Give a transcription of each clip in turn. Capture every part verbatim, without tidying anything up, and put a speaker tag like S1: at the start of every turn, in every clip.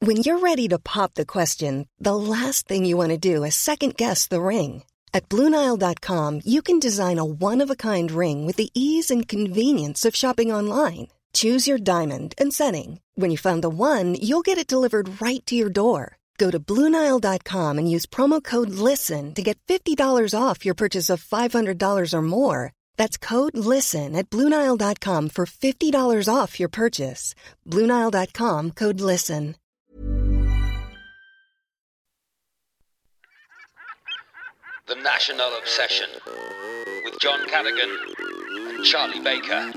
S1: When you're ready to pop the question, the last thing you want to do is second-guess the ring. At Blue Nile dot com, you can design a one-of-a-kind ring with the ease and convenience of shopping online. Choose your diamond and setting. When you find the one, you'll get it delivered right to your door. Go to Blue Nile dot com and use promo code LISTEN to get fifty dollars off your purchase of five hundred dollars or more. That's code LISTEN at Blue Nile dot com for fifty dollars off your purchase. Blue Nile dot com, code LISTEN.
S2: The National Obsession with John Cadogan and Charlie Baker.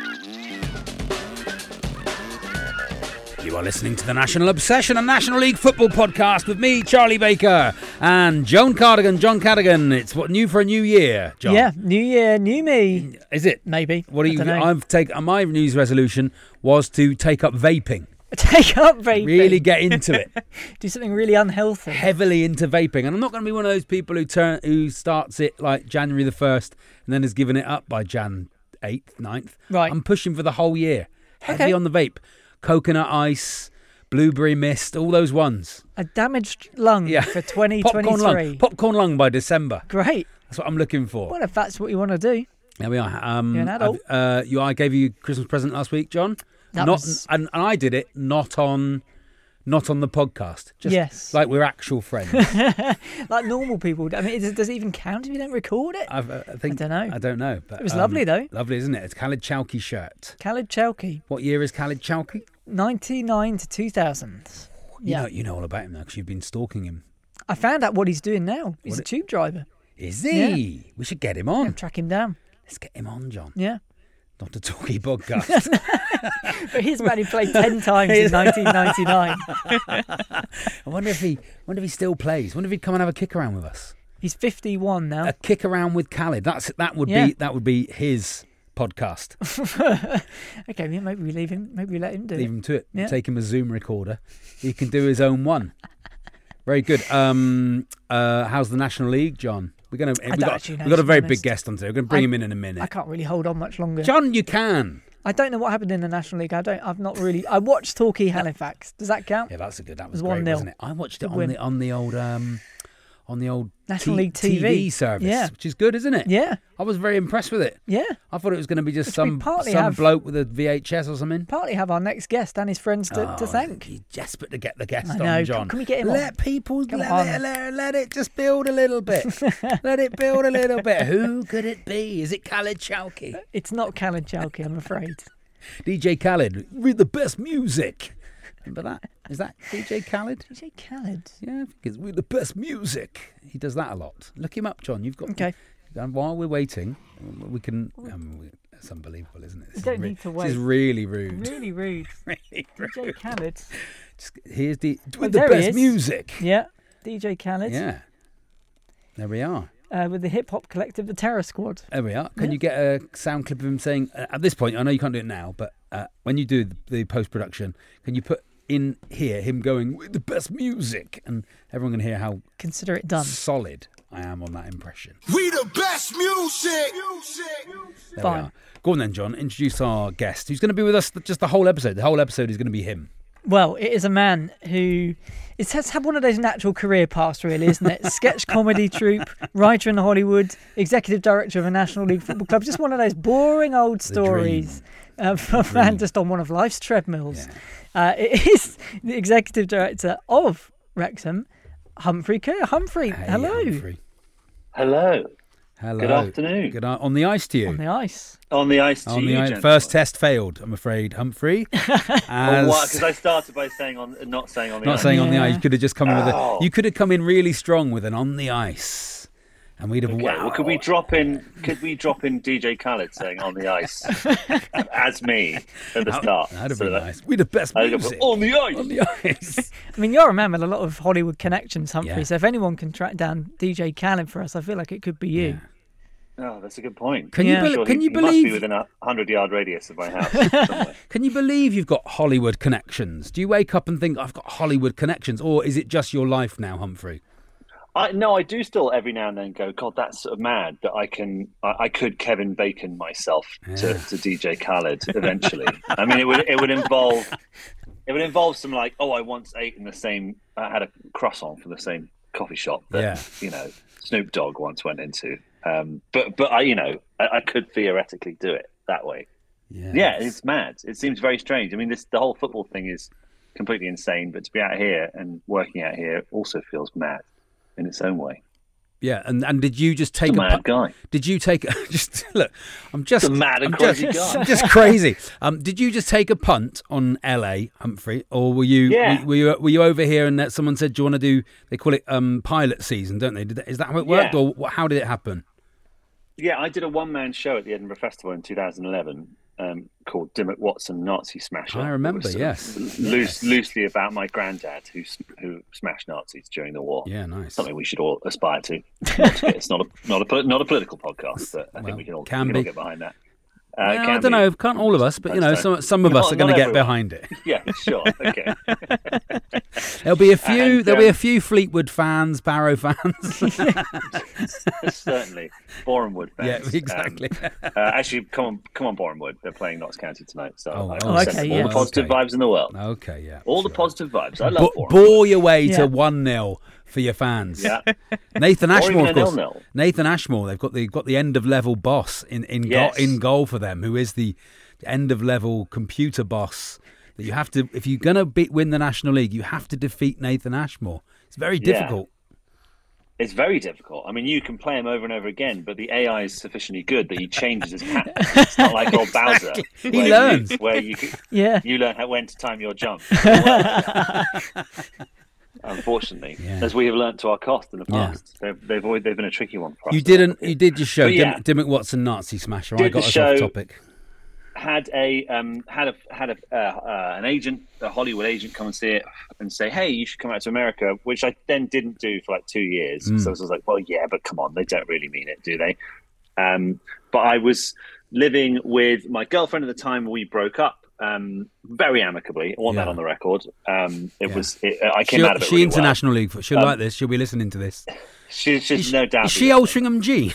S3: You are listening to The National Obsession, a National League football podcast with me, Charlie Baker, and John Cardigan, John Cadogan. It's what new for a new year, John.
S4: Yeah, new year, new me.
S3: Is it?
S4: Maybe.
S3: What are you? I've taken my New Year's resolution was to take up vaping.
S4: Take up vaping.
S3: Really get into it.
S4: Do something really unhealthy.
S3: Heavily into vaping. And I'm not going to be one of those people who turn who starts it like January the first and then has given it up by Jan eighth, ninth.
S4: Right.
S3: I'm pushing for the whole year. Heavy
S4: Okay.
S3: on the vape. Coconut ice, blueberry mist, all those ones.
S4: A damaged lung
S3: Yeah.
S4: for twenty twenty-three.
S3: Popcorn lung. Popcorn lung by December.
S4: Great.
S3: That's what I'm looking for.
S4: Well, if that's what you want to do.
S3: There we are. Um,
S4: You're an adult.
S3: I've- Uh, you, I gave you a Christmas present last week, John.
S4: That
S3: not,
S4: was-
S3: and, and I did it not on, not on the podcast. Just
S4: Yes.
S3: like we're actual friends.
S4: Like normal people. I mean, does, does it even count if you don't record it?
S3: I've, uh, I think
S4: I don't know.
S3: I don't know. But
S4: It was
S3: um,
S4: lovely, though.
S3: Lovely, isn't it? It's Khalid Chowki shirt.
S4: Khalid Chowki,
S3: What year is Khalid Chowki?
S4: ninety-nine to two thousand.
S3: You
S4: Yeah.
S3: know, you know all about him now because you've been stalking him.
S4: I found out what he's doing now. He's
S3: What
S4: a
S3: it-
S4: tube driver.
S3: Is he? We should get him on.
S4: Yeah, track him down.
S3: Let's get him on, John.
S4: Yeah.
S3: Not a talkie podcast.
S4: But he's only played ten times in nineteen ninety-nine.
S3: I wonder if he, wonder if he still plays. Wonder if he'd come and have a kick around with us.
S4: He's fifty-one now.
S3: A kick around with Khalid. That's that would
S4: Yeah.
S3: be that would be his podcast.
S4: Okay, yeah, maybe we leave him. Maybe we let him do
S3: Leave
S4: it.
S3: him to it.
S4: Yeah.
S3: Take him a Zoom recorder. He can do his own one. Very good. Um, uh, how's the National League, John? We're gonna. We
S4: don't
S3: got
S4: actually know,
S3: we got a
S4: to be
S3: very
S4: honest.
S3: big guest on today. We're going to bring
S4: I-
S3: him in in a minute.
S4: I can't really hold on much longer.
S3: John, you can.
S4: I don't know what happened in the National League. I don't. I've not really. I watched Torquay Halifax. Does that count?
S3: Yeah, that's a good. That was
S4: It was
S3: great,
S4: one nil.
S3: wasn't it? I watched it
S4: Good
S3: on
S4: win.
S3: the on the old um, on the old
S4: National
S3: T-
S4: League T V.
S3: service,
S4: Yeah.
S3: which is good, isn't it?
S4: Yeah,
S3: I was very impressed with it.
S4: yeah.
S3: I thought it was going to be just
S4: Which we
S3: some
S4: partly
S3: some
S4: have-
S3: bloke with a V H S or something.
S4: Partly have our next guest and his friends to, to
S3: Oh,
S4: thank.
S3: He's desperate to get the guest
S4: I know.
S3: on, John.
S4: Can we get him on?
S3: Let people
S4: Come
S3: let
S4: on.
S3: it, let, let it just build a little bit. Let it build a little bit. Who could it be? Is it Khalid Chowki?
S4: It's not Khalid Chowki, I'm afraid.
S3: D J Khalid with the best music. Remember that? Is that D J Khalid?
S4: D J Khalid.
S3: Yeah, because with the best music. He does that a lot. Look him up, John. You've got.
S4: Okay.
S3: And while we're waiting, we can. Um, we, it's unbelievable, isn't it? This
S4: You
S3: is
S4: don't need to
S3: This
S4: wait.
S3: is really rude.
S4: Really rude.
S3: really
S4: D
S3: rude.
S4: J Khalid.
S3: Just, here's the with
S4: Oh,
S3: the
S4: there he
S3: best
S4: is.
S3: music.
S4: Yeah, D J Khalid.
S3: Yeah. There we are.
S4: Uh, with the hip hop collective, the Terror Squad.
S3: There we are. Can
S4: Yeah.
S3: you get a sound clip of him saying, uh, at this point, I know you can't do it now, but uh, when you do the, the post-production, can you put in here him going, with the best music? And everyone can hear how
S4: Consider it done.
S3: solid I am on that impression.
S5: We the best music.
S3: There
S4: Fine.
S3: we are. Go on then, John. Introduce our guest, who's going to be with us just the whole episode. The whole episode is going to be him.
S4: Well, it is a man who it has had one of those natural career paths, really, isn't it? Sketch comedy troupe, writer in Hollywood, executive director of a National League football club. Just one of those boring old stories uh, of a man just on one of life's treadmills.
S3: Yeah.
S4: Uh, it is the executive director of Wrexham, Humphrey Kerr. Humphrey,
S3: Hey,
S4: hello.
S3: Humphrey.
S6: Hello.
S3: Hello.
S6: Good afternoon.
S3: Good a- on the ice to you.
S4: On the ice.
S6: On the ice to
S3: On
S6: you,
S3: the ice.
S6: gentlemen.
S3: First test failed, I'm afraid, Humphrey.
S6: Oh,
S3: As-
S6: what? Because I started by saying on, not saying on the
S3: Not
S6: ice.
S3: saying on the
S4: Yeah.
S3: ice. You could have just come in with a.
S6: Oh.
S3: You could have come in really strong with an on the ice, and we'd have.
S6: Okay,
S3: wow.
S6: well, could we drop in? Could we drop in D J Khaled saying "on the ice" as me at the start?
S3: That'd have
S6: So
S3: been
S6: that-
S3: nice. We're the best
S6: I'd go,
S3: music.
S6: on the ice.
S3: On the ice.
S4: I mean, you're a man with a lot of Hollywood connections, Humphrey.
S3: Yeah.
S4: So if anyone can track down D J Khaled for us, I feel like it could be you.
S3: Yeah.
S6: Oh, that's a good point.
S3: Can
S4: Yeah.
S3: you? Be-
S6: Sure,
S3: can
S6: he,
S3: you
S6: he must be
S3: believe?
S6: within a hundred-yard radius of my house somewhere.
S3: Can you believe you've got Hollywood connections? Do you wake up and think I've got Hollywood connections, or is it just your life now, Humphrey?
S6: I no, I do still every now and then go, God, that's sort of mad that I can, I, I could Kevin Bacon myself to,
S3: Yeah.
S6: to D J Khaled eventually. I mean, it would it would involve it would involve some like, oh, I once ate in the same, I had a croissant from the same coffee shop that
S3: Yeah.
S6: you know Snoop Dogg once went into. Um, but but I, you know, I, I could theoretically do it that way.
S3: Yeah.
S6: Yeah, it's mad. It seems very strange. I mean, this the whole football thing is completely insane. But to be out here and working out here also feels mad in its own way.
S3: Yeah, and, and did you just take
S6: It's a
S3: a,
S6: mad
S3: pu-
S6: guy.
S3: Did you take just look? I'm just
S6: It's a mad and
S3: I'm
S6: crazy
S3: just,
S6: guy.
S3: I'm just crazy. Um, did you just take a punt on L A, Humphrey, or were you
S6: Yeah.
S3: were, were you were you over here and that someone said, do you want to do? They call it um pilot season, don't they? Did that, is that how it worked,
S6: Yeah.
S3: or what, how did it happen?
S6: Yeah, I did a one-man show at the Edinburgh Festival in two thousand eleven um, called Dimmock Watson Nazi Smasher.
S3: I remember,
S6: It was sort
S3: yes.
S6: of Loose, loosely about my granddad who who smashed Nazis during the war.
S3: Yeah, nice.
S6: Something we should all aspire to. Not to get- it's not a not a poli- not a political podcast, but I
S3: Well,
S6: think we can all,
S3: can
S6: we can all
S3: be.
S6: get behind that. Uh,
S3: Well,
S6: it
S3: I
S6: can
S3: don't
S6: be.
S3: know, can't all of us, but you know,
S6: That's
S3: some
S6: fine.
S3: some of us
S6: Not-
S3: are going to
S6: not
S3: get
S6: everyone.
S3: behind it.
S6: Yeah, sure. Okay.
S3: There'll be a few.
S6: And,
S3: there'll be a
S6: um,
S3: few Fleetwood fans, Barrow fans.
S6: Certainly. Borehamwood
S3: yeah,
S6: fans.
S3: exactly.
S6: Um, uh, actually, come on, come on, Borehamwood. They're playing Notts County tonight, so
S3: Oh,
S6: I
S3: oh,
S6: will send
S4: okay,
S6: them all
S4: yeah.
S6: the positive
S3: Okay.
S6: vibes in the world.
S3: okay, yeah.
S6: All the
S3: sure.
S6: positive vibes. I love
S3: Bo-
S6: Borehamwood.
S3: bore your way
S4: Yeah.
S3: to one nil for your fans.
S6: Yeah.
S3: Nathan
S6: Or
S3: Ashmore,
S6: even
S3: of
S6: a
S3: course.
S6: nil-nil.
S3: Nathan Ashmore. They've got the got the end of level boss in in
S6: Yes.
S3: goal, in goal for them, who is the end of level computer boss. That you have to, if you're gonna beat, win the National League, you have to defeat Nathan Ashmore. It's very
S6: Yeah.
S3: difficult.
S6: It's very difficult. I mean, you can play him over and over again, but the A I is sufficiently good that he changes his pattern. It's not like old Bowser.
S3: He
S6: where
S3: learns.
S6: You, where you
S4: Yeah.
S6: you learn how, when to time your jump. Unfortunately,
S3: Yeah.
S6: as we have learnt to our cost in the
S3: Yeah.
S6: past, they've they've, always, they've been a tricky one for us.
S3: You didn't. You did your show,
S6: But yeah.
S3: Dim- Dimmock Watson Nazi Smasher. I
S6: Did
S3: got
S6: the
S3: us
S6: show.
S3: off topic.
S6: had a um, had a had a uh, uh, an agent, a Hollywood agent, come and see it and say, "Hey, you should come out to America," which I then didn't do for like two years.
S3: Mm.
S6: So I was like, "Well, yeah, but come on, they don't really mean it, do they?" Um, but I was living with my girlfriend at the time. We broke up um, very amicably. I want
S3: Yeah.
S6: that on the record. Um, it
S3: Yeah.
S6: was. It, I came
S3: She,
S6: out of it
S3: she
S6: really
S3: International League. She'll
S6: Um,
S3: like this. She'll be listening to this.
S6: well. She, she's
S3: Is,
S6: no doubt.
S3: is she Altrincham G?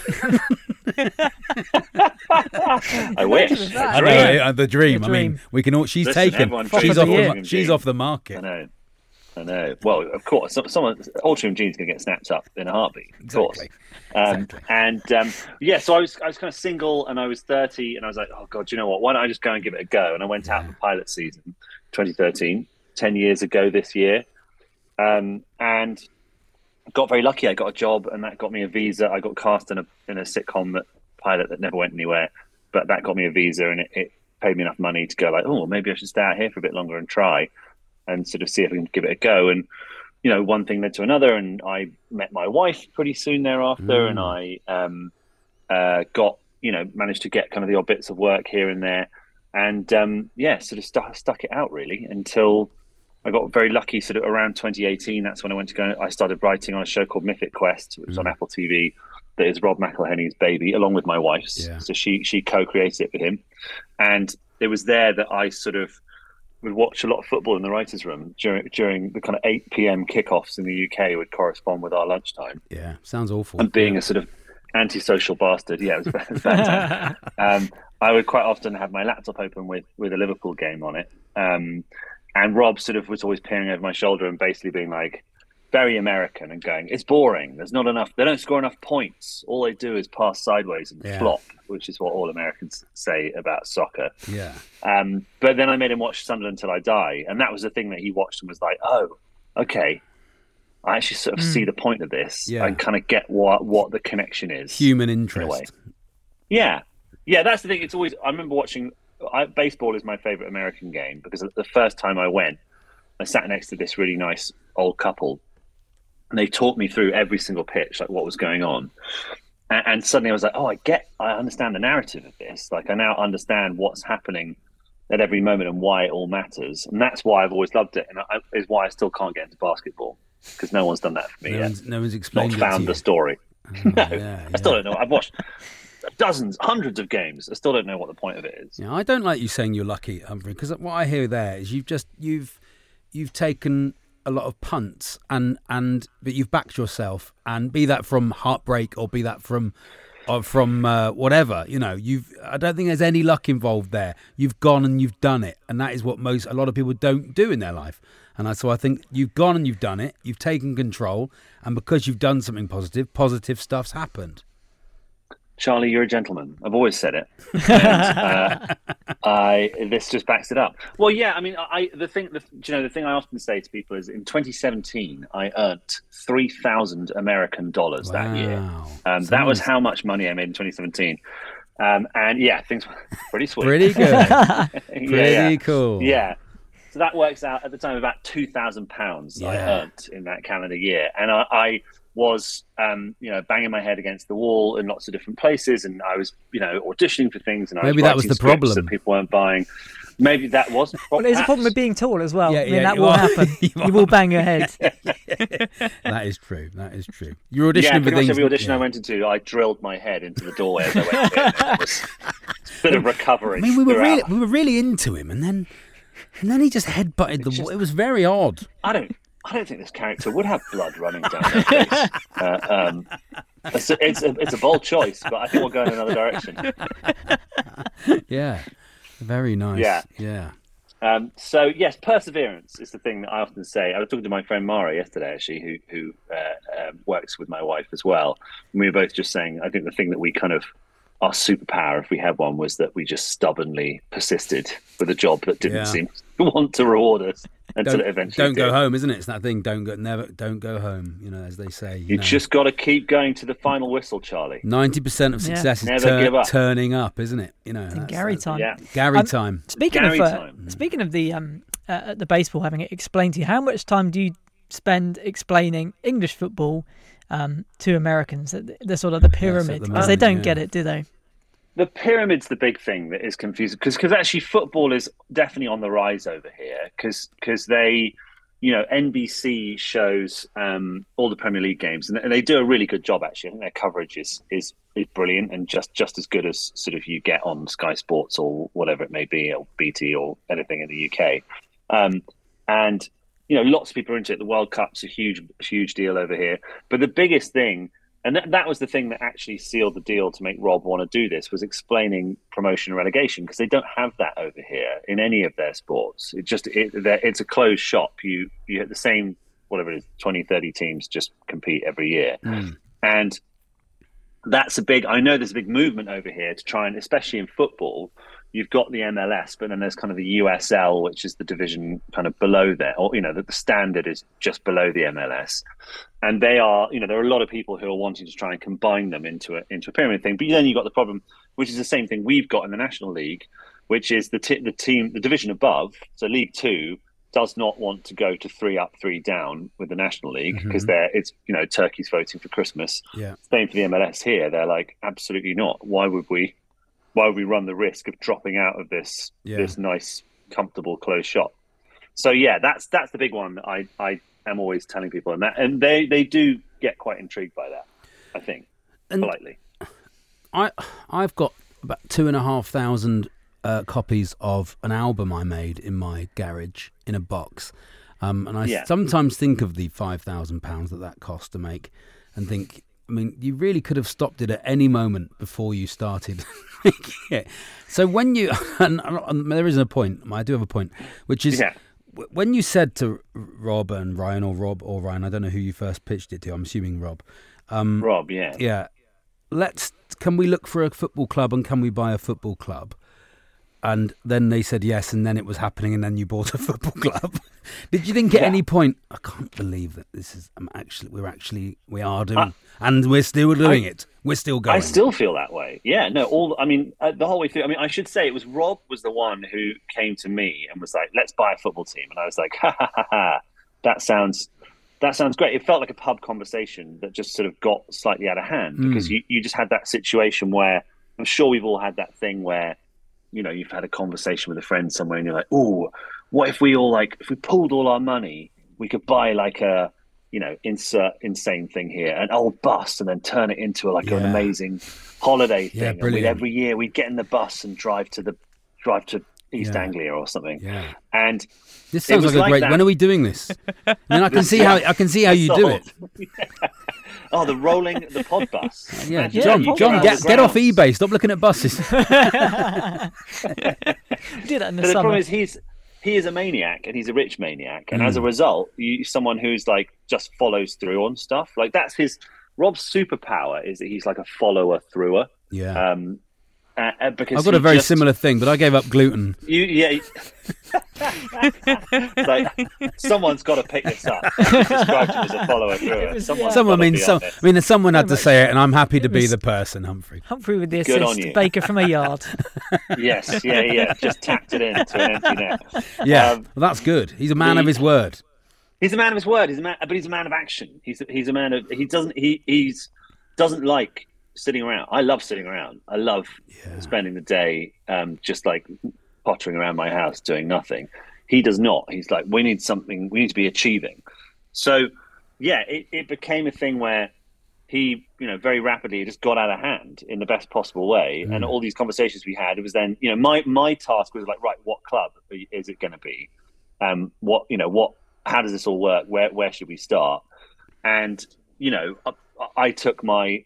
S6: I wish.
S4: Imagine that.
S3: I know,
S6: Dream.
S3: uh, the dream.
S4: The
S3: I mean,
S4: dream.
S3: we can all. She's
S6: Listen,
S3: taken.
S6: everyone
S3: She's
S6: dreams
S3: off.
S6: of
S3: The,
S6: Altrincham
S3: she's
S6: G.
S3: off the
S6: I
S3: market.
S6: know. I know. Well, of course, some, someone Altrincham Gene's going to get snapped up in a heartbeat. Of course.
S3: Exactly.
S6: Um,
S3: Exactly.
S6: And um, yeah, so I was I was kind of single, and I was thirty, and I was like, oh god, do you know what? Why don't I just go and give it a go? And I went out
S3: Yeah.
S6: for pilot season, twenty thirteen, ten years ago this year, um, and got very lucky. I got a job, and that got me a visa. I got cast in a in a sitcom that pilot that never went anywhere, but that got me a visa, and it, it paid me enough money to go like, oh, maybe I should stay out here for a bit longer and try, and sort of see if I can give it a go. And you know, one thing led to another, and I met my wife pretty soon thereafter,
S3: Mm.
S6: and I um, uh, got, you know, managed to get kind of the odd bits of work here and there, and um, yeah, sort of stuck stuck it out really until I got very lucky. Sort of around twenty eighteen, that's when I went to go. I started writing on a show called Mythic Quest, which was on
S3: Mm.
S6: Apple T V. That is Rob McElhenney's baby, along with my wife's.
S3: Yeah.
S6: So she she co-created it with him, and it was there that I sort of would watch a lot of football in the writers' room during during the kind of eight p.m. kickoffs in the U K would correspond with our lunchtime.
S3: Yeah, sounds awful.
S6: And being
S3: Yeah.
S6: a sort of antisocial bastard, yeah, it was very bad. um, I would quite often have my laptop open with with a Liverpool game on it, um, and Rob sort of was always peering over my shoulder and basically being like, very American, and going, it's boring. There's not enough. They don't score enough points. All they do is pass sideways and
S3: Yeah.
S6: flop, which is what all Americans say about soccer.
S3: Yeah.
S6: Um, but then I made him watch Sunderland Till I Die, and that was the thing that he watched and was like, "Oh, okay, I actually sort of
S4: Mm.
S6: see the point of this
S3: Yeah.
S6: and kind of get what what the connection is."
S3: Human
S6: in a
S3: interest.
S6: way. Yeah, yeah, that's the thing. It's always. I remember watching. I, baseball is my favorite American game because the first time I went, I sat next to this really nice old couple, and they taught me through every single pitch, like what was going on. And, and suddenly I was like, oh, I get, I understand the narrative of this. Like I now understand what's happening at every moment and why it all matters. And that's why I've always loved it. And I, is why I still can't get into basketball, because no one's done that for me
S3: No
S6: yet.
S3: one's, no one's
S6: Not
S3: explained it to
S6: found
S3: you.
S6: the story.
S3: Oh,
S6: No,
S3: yeah,
S6: I still
S3: yeah.
S6: don't know. I've watched dozens, hundreds of games. I still don't know what the point of it is.
S3: Yeah, I don't like you saying you're lucky, Humphrey, because what I hear there is you've just you've you've taken a lot of punts and and but you've backed yourself, and be that from heartbreak or be that from or from uh, whatever. You know, you've. I don't think there's any luck involved there. You've gone and you've done it, and that is what most a lot of people don't do in their life. And I, so I think you've gone and you've done it. You've taken control, and because you've done something positive, positive stuff's happened.
S6: Charlie, you're a gentleman. I've always said it. And, uh, I this just backs it up. Well, yeah. I mean, I the thing, the, you know, the thing I often say to people is, in twenty seventeen, I earned three thousand American dollars
S3: Wow.
S6: that year. Um,
S3: Sounds-
S6: that was how much money I made in twenty seventeen. Um, and yeah, things were pretty sweet.
S3: Pretty good.
S6: yeah,
S3: Pretty
S6: yeah.
S3: cool.
S6: Yeah. So that works out at the time about two thousand pounds I
S3: Yeah.
S6: earned in that calendar year, and I. I was, um, you know, banging my head against the wall in lots of different places, and I was, you know, auditioning for things, and I
S3: Maybe
S6: was
S3: that was
S6: writing
S3: the
S6: scripts
S3: problem.
S6: that people weren't buying. Maybe that was the
S4: Well,
S6: problem.
S4: there's a problem with being tall as well.
S3: Yeah,
S4: I mean,
S3: yeah,
S4: that
S3: you
S4: will
S3: are.
S4: happen.
S3: You
S4: you,
S3: are.
S4: will bang your head.
S3: That is true. That is true. You're auditioning
S6: Yeah,
S3: for
S6: pretty much
S3: things.
S6: every audition
S3: yeah.
S6: I went into, I drilled my head into the doorway as I went in. It was a bit of recovery.
S3: I mean, we were
S6: throughout.
S3: really, we were really into him, and then, and then he just headbutted the wall. It was very odd.
S6: I don't. I don't think this character would have blood running down their face. Uh, um, it's, a, it's, a, it's a bold choice, but I think we'll go in another direction.
S3: Yeah, very nice.
S6: Yeah.
S3: yeah.
S6: Um, so yes, perseverance is the thing that I often say. I was talking to my friend Mara yesterday, actually, who who uh, um, works with my wife as well. And we were both just saying, I think the thing that we kind of, our superpower, if we had one, was that we just stubbornly persisted with a job that didn't
S3: Yeah.
S6: seem to want to reward us until
S3: Don't,
S6: it eventually
S3: don't go
S6: did.
S3: home, isn't it? It's that thing. Don't go. Never. Don't go home. You know, as they say. You,
S6: You
S3: know.
S6: just got to keep going to the final whistle, Charlie.
S3: Ninety percent of
S4: Yeah.
S3: success is
S6: Never
S3: tur-
S6: give up.
S3: turning up, isn't it? You know,
S4: In
S3: that's-
S4: Gary
S3: that's-
S4: time.
S6: Yeah.
S3: Gary
S4: Um,
S3: time.
S4: Speaking
S6: Gary
S4: of uh,
S6: time.
S4: speaking of the um uh, the baseball having it explained to you, how much time do you spend explaining English football um, to Americans? The, the sort of the pyramid,
S3: the
S4: because they
S3: moment,
S4: don't
S3: yeah.
S4: get it, do they?
S6: The pyramid's the big thing that is confusing, because because actually football is definitely on the rise over here, because because they, you know, N B C shows um, all the Premier League games, and they do a really good job. Actually, I think their coverage is is is brilliant, and just just as good as sort of you get on Sky Sports or whatever it may be, or B T or anything in the U K. Um, and you know, lots of people are into it. The World Cup's a huge huge deal over here, but the biggest thing. And that, that was the thing that actually sealed the deal to make Rob want to do this, was explaining promotion and relegation, because they don't have that over here in any of their sports. It just it, it's a closed shop. You you have the same, whatever it is, twenty, thirty teams just compete every year.
S3: Mm.
S6: And that's a big, I know there's a big movement over here to try and, especially in football, you've got the M L S, but then there's kind of the U S L, which is the division kind of below there, or, you know, that the standard is just below the M L S. And they are, you know, there are a lot of people who are wanting to try and combine them into a, into a pyramid thing. But then you've got the problem, which is the same thing we've got in the National League, which is the, t- the team, the division above, so League Two, does not want to go to three up, three down with the National League, because
S3: Mhm.
S6: they're, it's, you know, turkeys voting for Christmas.
S3: Yeah.
S6: Same for the M L S here. They're like, absolutely not. Why would we? Why would we run the risk of dropping out of this
S3: Yeah.
S6: this nice, comfortable, closed shop? So yeah, that's that's the big one that I, I am always telling people, and that and they, they do get quite intrigued by that, I think,
S3: And
S6: politely.
S3: I I've got about two and a half thousand uh, copies of an album I made in my garage in a box, um, and I
S6: Yeah.
S3: sometimes think of the five thousand pounds that that cost to make, and think, I mean, you really could have stopped it at any moment before you started making it. So when you, and, and there is a point, I do have a point, which is
S6: Yeah.
S3: w- when you said to Rob and Ryan, or Rob or Ryan, I don't know who you first pitched it to, I'm assuming Rob. Um,
S6: Rob, yeah.
S3: yeah. Let's, can we look for a football club and can we buy a football club? And then they said yes, and then it was happening, and then you bought a football club. Did you think at
S6: Yeah.
S3: any point, I can't believe that this is, I'm actually, we're actually, we are doing,
S6: I-
S3: and we're still doing
S6: I-
S3: it. We're still going.
S6: I still feel that way. Yeah, no, all I mean, uh, the whole way through. I mean, I should say it was Rob was the one who came to me and was like, "Let's buy a football team," and I was like, "Ha ha ha ha! That sounds, that sounds great." It felt like a pub conversation that just sort of got slightly out of hand, because
S3: Mm.
S6: you, you just had that situation where, I'm sure we've all had that thing where, you know, you've had a conversation with a friend somewhere and you're like, "Oh, what if we all like, if we pulled all our money, we could buy like a, you know, insert insane thing here, an old bus, and then turn it into like an
S3: Yeah.
S6: amazing holiday
S3: Yeah,
S6: thing. And we'd,
S3: brilliant.
S6: every year we'd get in the bus and drive to the drive to East
S3: Yeah.
S6: Anglia or something."
S3: Yeah.
S6: And
S3: This
S6: It
S3: sounds
S6: was
S3: like a
S6: like
S3: great,
S6: that.
S3: when are we doing this? I mean, I can see how, I can see how you do it.
S6: Sold. Oh, the rolling, the pod bus.
S3: Yeah,
S6: Imagine
S3: John,
S6: you
S3: John,
S6: go
S3: get, get off
S6: underground.
S3: eBay. Stop looking at buses.
S4: We did that in the
S6: But the
S4: summer.
S6: problem is he's he is a maniac and he's a rich maniac, and
S3: Mm.
S6: as a result, you someone who's like just follows through on stuff. Like that's his Rob's superpower is that he's like a follower througher.
S3: Yeah.
S6: Um, uh, uh, because
S3: I've got
S6: he
S3: a very
S6: just-
S3: similar thing, but I gave up gluten.
S6: You, yeah. It's like someone's got to pick this up. You described him as a follower through
S4: was-
S6: it. Someone's
S3: Someone, I
S6: gotta
S3: mean,
S6: be
S3: some,
S6: on this.
S3: I mean, someone had to
S4: much.
S3: say it, and I'm happy to
S4: It
S3: be
S4: was-
S3: the person, Humphrey.
S4: Humphrey with the
S6: Good on
S4: assist,
S6: you.
S4: Baker from a yard.
S6: Yes, yeah, yeah. Just tapped it into an empty net.
S3: Yeah,
S6: Um,
S3: well, that's good. He's a man
S6: the-
S3: of his word.
S6: He's a man of his word. He's a man, but he's a man of action. He's he's a man of. He doesn't. He he's doesn't like sitting around. I love sitting around. I love
S3: Yeah.
S6: spending the day um, just like pottering around my house doing nothing. He does not. He's like, we need something. We need to be achieving. So, yeah, it, it became a thing where he, you know, very rapidly it just got out of hand in the best possible way.
S3: Mm.
S6: And all these conversations we had, it was then, you know, my my task was like, right, what club is it going to be? Um, what you know, what? How does this all work? Where where should we start? And you know, I, I took my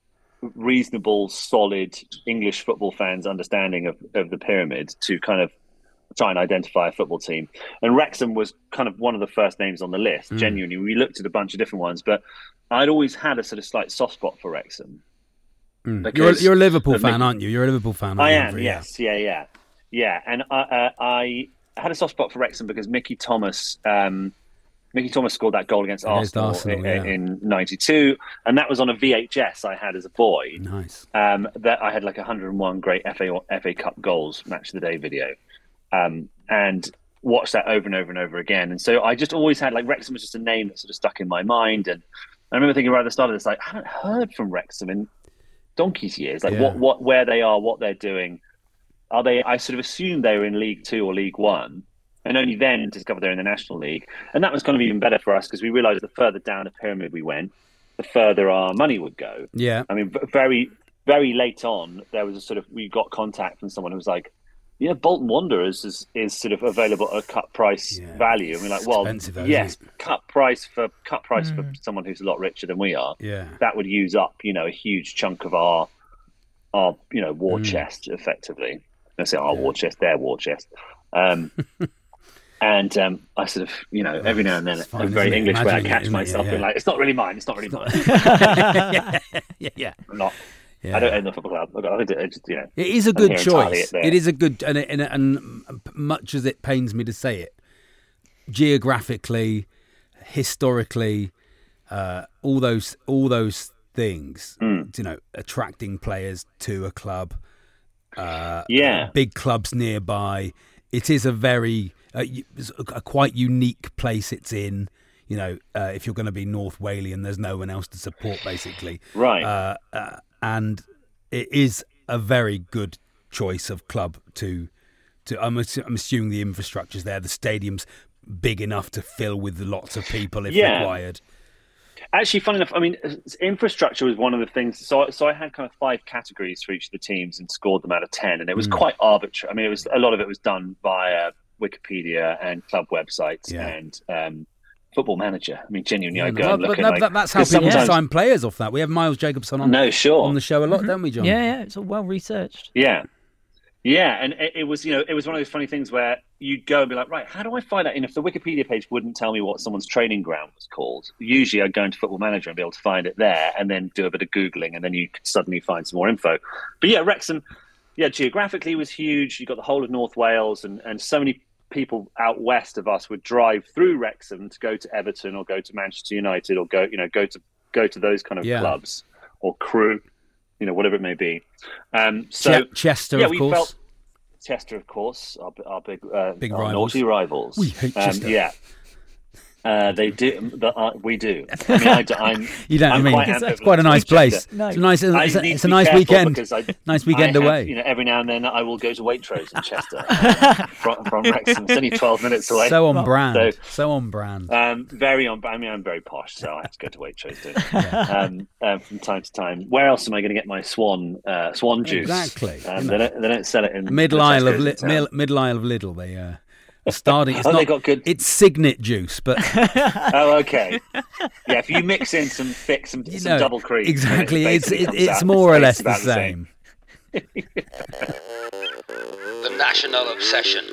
S6: reasonable, solid English football fans' understanding of, of the pyramid to kind of try and identify a football team. And Wrexham was kind of one of the first names on the list.
S3: Mm.
S6: Genuinely, we looked at a bunch of different ones, but I'd always had a sort of slight soft spot for Wrexham.
S3: Mm. You're, a-
S6: because
S3: you're a Liverpool
S6: of
S3: fan,
S6: Mickey-
S3: aren't you? You're a Liverpool fan.
S6: I
S3: aren't you,
S6: am,
S3: Humphrey?
S6: yes, yeah, yeah, yeah. And I, uh, I had a soft spot for Wrexham because Mickey Thomas, um, Mickey Thomas scored that goal against,
S3: Against
S6: Arsenal,
S3: Arsenal,
S6: in,
S3: yeah.
S6: in ninety-two, and that was on a V H S I had as a boy.
S3: Nice.
S6: Um, that I had like one hundred and one great F A F A Cup goals match of the day video, um, and watched that over and over and over again. And so I just always had like Wrexham was just a name that sort of stuck in my mind. And I remember thinking right at the start of this, like I haven't heard from Wrexham in donkey's years. Like
S3: Yeah.
S6: what, what, where they are, what they're doing. Are they? I sort of assumed they were in League Two or League One, and only then discovered they're in the National League. And that was kind of even better for us because we realised the further down the pyramid we went, the further our money would go.
S3: Yeah.
S6: I mean, v- very, very late on, there was a sort of we got contact from someone who was like, "Yeah, Bolton Wanderers is, is sort of available at a cut price
S3: Yeah.
S6: value." And we're like, "Well,
S3: Expensive, though,
S6: yes,
S3: isn't
S6: cut price for cut price for
S4: Mm.
S6: someone who's a lot richer than we are.
S3: Yeah.
S6: That would use up, you know, a huge chunk of our our you know war
S3: Mm.
S6: chest, effectively. I say our war chest, their war chest." Um, And um, I sort of, you know, every now and then,
S3: It's fine,
S6: a very
S3: isn't it?
S6: English way, I
S3: Imagining it,
S6: catch
S3: isn't it?
S6: myself
S3: Yeah,
S6: being
S3: yeah.
S6: like, "It's not really mine. It's not really mine.
S3: yeah, yeah, yeah.
S6: I'm not.
S3: Yeah.
S6: I don't own the football club. I've got- I do- I just, you know,
S3: It is a
S6: I'm
S3: good
S6: here entirely
S3: choice.
S6: at there.
S3: It is a good, and, it- and, it- and much as it pains me to say it, geographically, historically, uh, all those all those things,
S6: Mm.
S3: you know, attracting players to a club, uh,
S6: Yeah.
S3: big clubs nearby. It is a very uh, y- a quite unique place it's in. You know, uh, if you're going to be North Walian, there's no one else to support, basically.
S6: Right.
S3: Uh, uh, and it is a very good choice of club to. to I'm, assu- I'm assuming the infrastructure's there. The stadium's big enough to fill with lots of people if
S6: Yeah.
S3: required.
S6: Actually, fun enough, I mean, infrastructure was one of the things. So, so I had kind of five categories for each of the teams and scored them out of ten, and it was
S3: Mm.
S6: quite arbitrary. I mean, it was a lot of it was done via Wikipedia and club websites
S3: Yeah.
S6: and um, Football Manager. I mean, genuinely, I
S3: Yeah,
S6: go
S3: no,
S6: and look
S3: but
S6: at
S3: no,
S6: like,
S3: that, that's how
S6: 'cause
S3: people
S6: sometimes-
S3: sign players off that. We have Miles Jacobson on
S6: No, sure,
S3: on the show a lot, don't we, John?
S4: Yeah, yeah, it's all well researched.
S6: yeah, yeah, and it, it was, you know, it was one of those funny things where you'd go and be like, right, how do I find out? And if the Wikipedia page wouldn't tell me what someone's training ground was called, usually I'd go into Football Manager and be able to find it there, and then do a bit of googling, and then you could suddenly find some more info. But yeah, Wrexham, yeah, geographically was huge. You got the whole of North Wales, and and so many people out west of us would drive through Wrexham to go to Everton or go to Manchester United or go, you know, go to go to those kind of
S3: Yeah.
S6: clubs or Crewe, you know, whatever it may be. Um, so
S3: Che- Chester,
S6: yeah,
S3: of
S6: we
S3: course.
S6: felt Chester, of course, our, our big, uh,
S3: Big
S6: our
S3: rivals.
S6: naughty rivals.
S3: We hate
S6: um,
S3: Chester.
S6: Yeah, uh, they do. But, uh, we do. I mean, I, do- I'm.
S3: You don't.
S6: I'm
S3: I mean,
S6: quite
S3: it's,
S6: ambivalent
S3: it's quite a nice
S6: towards
S3: place.
S6: Chester.
S4: No.
S3: It's a nice. It's,
S6: I
S3: a,
S6: need
S3: it's
S6: to
S3: a
S6: be
S3: nice
S6: careful
S3: weekend.
S6: because I,
S3: Nice
S6: I
S3: weekend
S6: have,
S3: away.
S6: You know, every now and then I will go to Waitrose in Chester from, from Wrexham. It's only twelve minutes away.
S3: So on brand.
S6: So-
S3: So on brand.
S6: Um, very on. I mean, I'm very posh, so I have to go to Waitrose do um, um, from time to time. Where else am I going to get my swan uh, swan juice?
S3: Exactly.
S6: Um,
S3: You
S6: they,
S3: know.
S6: don't, they don't sell it in
S3: Middle
S6: the
S3: aisle of
S6: Tesco's
S3: Li-
S6: in town.
S3: middle, middle aisle of Lidl. They uh, Starting, it's
S6: Oh,
S3: not.
S6: they got good-
S3: It's Signet juice, but
S6: Oh, okay. Yeah, if you mix in some thick, some,
S3: you
S6: some
S3: know,
S6: double cream,
S3: exactly.
S6: then it
S3: It's
S6: basically
S3: it,
S6: comes
S3: it's
S6: out-
S3: more or less
S6: tastes
S3: the
S6: about
S3: same.
S2: The National Obsession.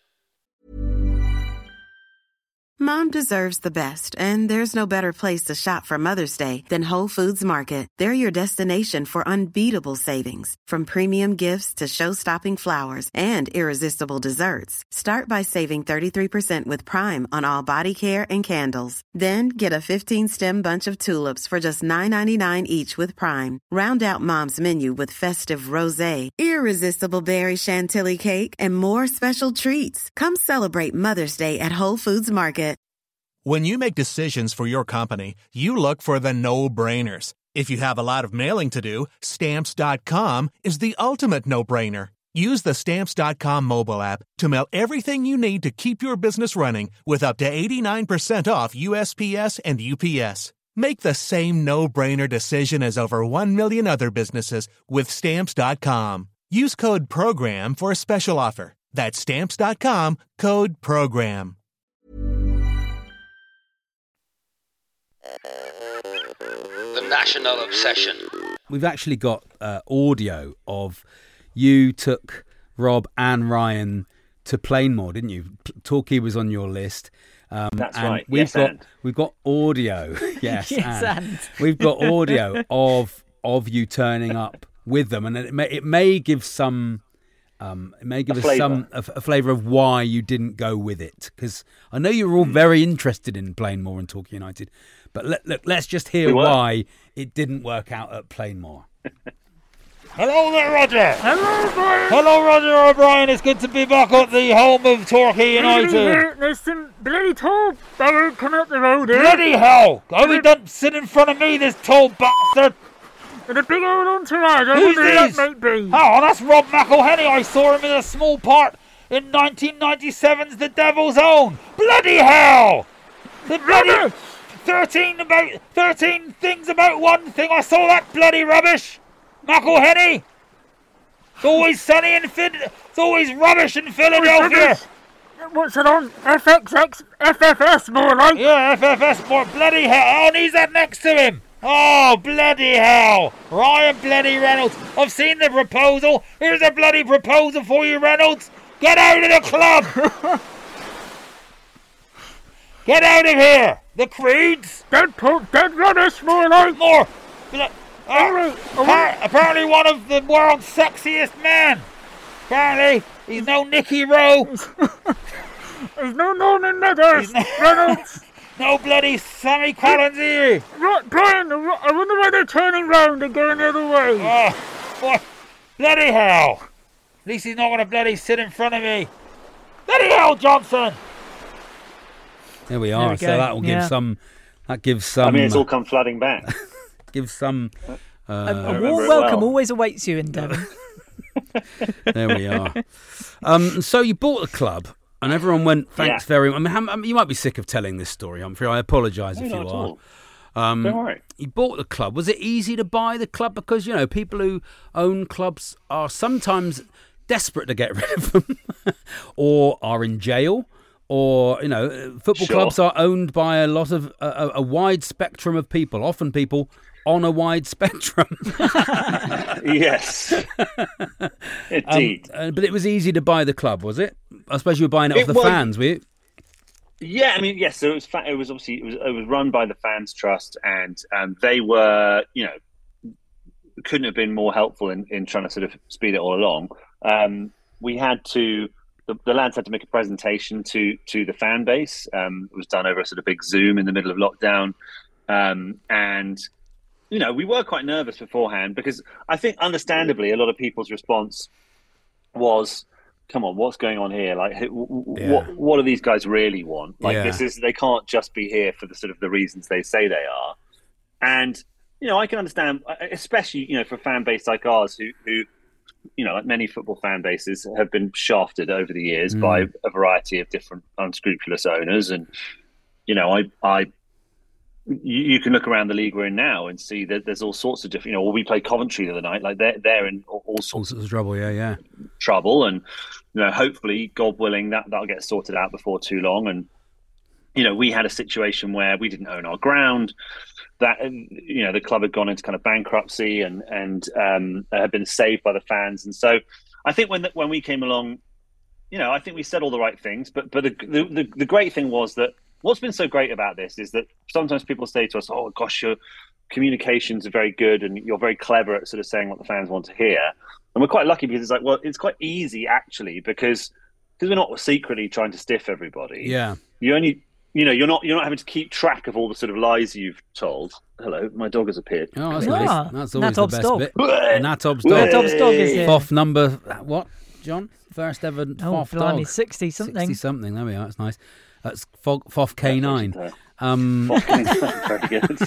S7: Mom deserves the best, and there's no better place to shop for Mother's Day than Whole Foods Market. They're your destination for unbeatable savings, from premium gifts to show-stopping flowers and irresistible desserts. Start by saving thirty-three percent with Prime on all body care and candles. Then get a fifteen-stem bunch of tulips for just nine ninety-nine each with Prime. Round out Mom's menu with festive rosé, irresistible berry chantilly cake, and more special treats. Come celebrate Mother's Day at Whole Foods Market.
S8: When you make decisions for your company, you look for the no-brainers. If you have a lot of mailing to do, Stamps dot com is the ultimate no-brainer. Use the Stamps dot com mobile app to mail everything you need to keep your business running with up to eighty-nine percent off U S P S and U P S. Make the same no-brainer decision as over one million other businesses with Stamps dot com. Use code PROGRAM for a special offer. That's Stamps dot com, code PROGRAM.
S2: The National Obsession.
S3: We've actually got uh, audio of you took Rob and Ryan to Plainmoor, didn't you? Torquay was on your list. Um,
S6: That's
S3: and
S6: right.
S3: We've
S6: Yes,
S3: got
S6: and.
S3: we've got audio. Yes,
S4: Yes,
S3: and.
S4: and.
S3: We've got audio of of you turning up with them, and it may it may give some. Um, it may give
S6: A
S3: us
S6: flavour.
S3: some a, a flavour of why you didn't go with it, because I know you were all very interested in Plainmoor and Torquay United, but let, look, let's just hear
S6: We were.
S3: why it didn't work out at Plainmoor.
S9: Hello there, Roger. Hello, Brian. Hello, Roger O'Brien. It's good to be back at the home of Torquay United.
S10: There's some bloody tall barrel coming up the road here.
S9: Bloody hell! Are we done sit in front of me, this tall bastard?
S10: With a big old entourage. I
S9: Who's
S10: wonder who
S9: this?
S10: that might be.
S9: Oh, that's Rob McElhenney. I saw him in a small part in nineteen ninety-seven's The Devil's Own. Bloody hell! The bloody
S10: Rubbish!
S9: thirteen about thirteen things about one thing. I saw that bloody rubbish. McElhenney. It's always sunny in Phil. It's always rubbish in Philadelphia.
S10: Rubbish. What's it on? F X X, F F S more like.
S9: Yeah, F F S more. Bloody hell! Oh, and he's that next to him. Oh, bloody hell! Ryan bloody Reynolds. I've seen the proposal. Here's a bloody proposal for you, Reynolds. Get out of the club. Get out of here. The Creeds.
S10: Dead pork, dead rubbish more like.
S9: More. Bl- uh,
S10: Alright,
S9: appa- apparently one of the world's sexiest men. Apparently he's no Nicky Rowe.
S10: There's no Norman Meadows. Reynolds.
S9: No bloody Sammy Collins here.
S10: Right, Brian, I wonder why they're turning round and going the other way.
S9: Oh, boy. Bloody hell. At least he's not going to bloody sit in front of me. Bloody hell, Johnson.
S3: There we
S4: There
S3: are.
S4: we
S3: so
S4: go.
S3: that will give
S4: Yeah.
S3: some. That gives some.
S6: I mean, it's all come flooding back.
S3: gives some.
S4: A,
S3: Uh,
S4: a
S6: remember
S4: warm
S6: it
S4: welcome
S6: well.
S4: always awaits you in Devon.
S3: there we are. Um, so you bought the club, and everyone went, "Thanks
S6: Yeah.
S3: very much." I mean, how, I mean, you might be sick of telling this story, Humphrey. I apologise
S6: No,
S3: if
S6: not
S3: you
S6: at
S3: are.
S6: all.
S3: Um,
S6: Don't worry.
S3: You bought the club. Was it easy to buy the club? Because, you know, people who own clubs are sometimes desperate to get rid of them or are in jail, or, you know, football
S6: Sure.
S3: clubs are owned by a lot of, a, a wide spectrum of people, often people on a wide spectrum.
S6: Yes. Indeed.
S3: Um, uh, but it was easy to buy the club, was it? I suppose you were buying it,
S6: It
S3: off the
S6: was-
S3: fans, were you?
S6: Yeah, I mean, yes. So it was. Fa- it was obviously it was. It was run by the Fans Trust, and um, they were, you know, couldn't have been more helpful in, in trying to sort of speed it all along. Um, we had to. The, the lads had to make a presentation to to the fan base. Um, it was done over a sort of big Zoom in the middle of lockdown, um, and you know, we were quite nervous beforehand because I think, understandably, a lot of people's response was, come on, what's going on here? Like, who,
S3: Yeah.
S6: what what do these guys really want? Like,
S3: Yeah.
S6: this is, they can't just be here for the sort of the reasons they say they are. And, you know, I can understand, especially, you know, for a fan base like ours, who, who, you know, like many football fan bases have been shafted over the years
S3: Mm.
S6: by a variety of different unscrupulous owners. And, you know, I, I, you, you can look around the league we're in now and see that there's all sorts of different. You know, well, we played Coventry the other night. Like they're they're in all, all sorts
S3: All sorts of trouble, yeah, yeah.
S6: trouble, and you know, hopefully, God willing, that that'll get sorted out before too long. And you know, we had a situation where we didn't own our ground. That you know, the club had gone into kind of bankruptcy and and um, had been saved by the fans. And so, I think when the, when we came along, you know, I think we said all the right things. But but the the, the the great thing was that what's been so great about this is that sometimes people say to us, "Oh gosh, your communications are very good and you're very clever at sort of saying what the fans want to hear." And we're quite lucky because it's like, well, it's quite easy actually because because we're not secretly trying to stiff everybody.
S3: Yeah,
S6: you only. You know, you're not you're not having to keep track of all the sort of lies you've told. Hello, my dog has appeared.
S3: Oh, that's
S4: Yeah.
S3: nice. That's always
S4: Natob's
S3: the best
S4: dog.
S3: bit. Natob's dog.
S4: Natob's dog is here.
S3: Foff number, what, John? First ever
S4: Oh,
S3: Foff
S4: blimey,
S3: dog.
S4: sixty something.
S3: sixty something, there we are, that's nice. That's Foff, Foff K nine.
S6: Uh,
S3: Um,
S6: very good.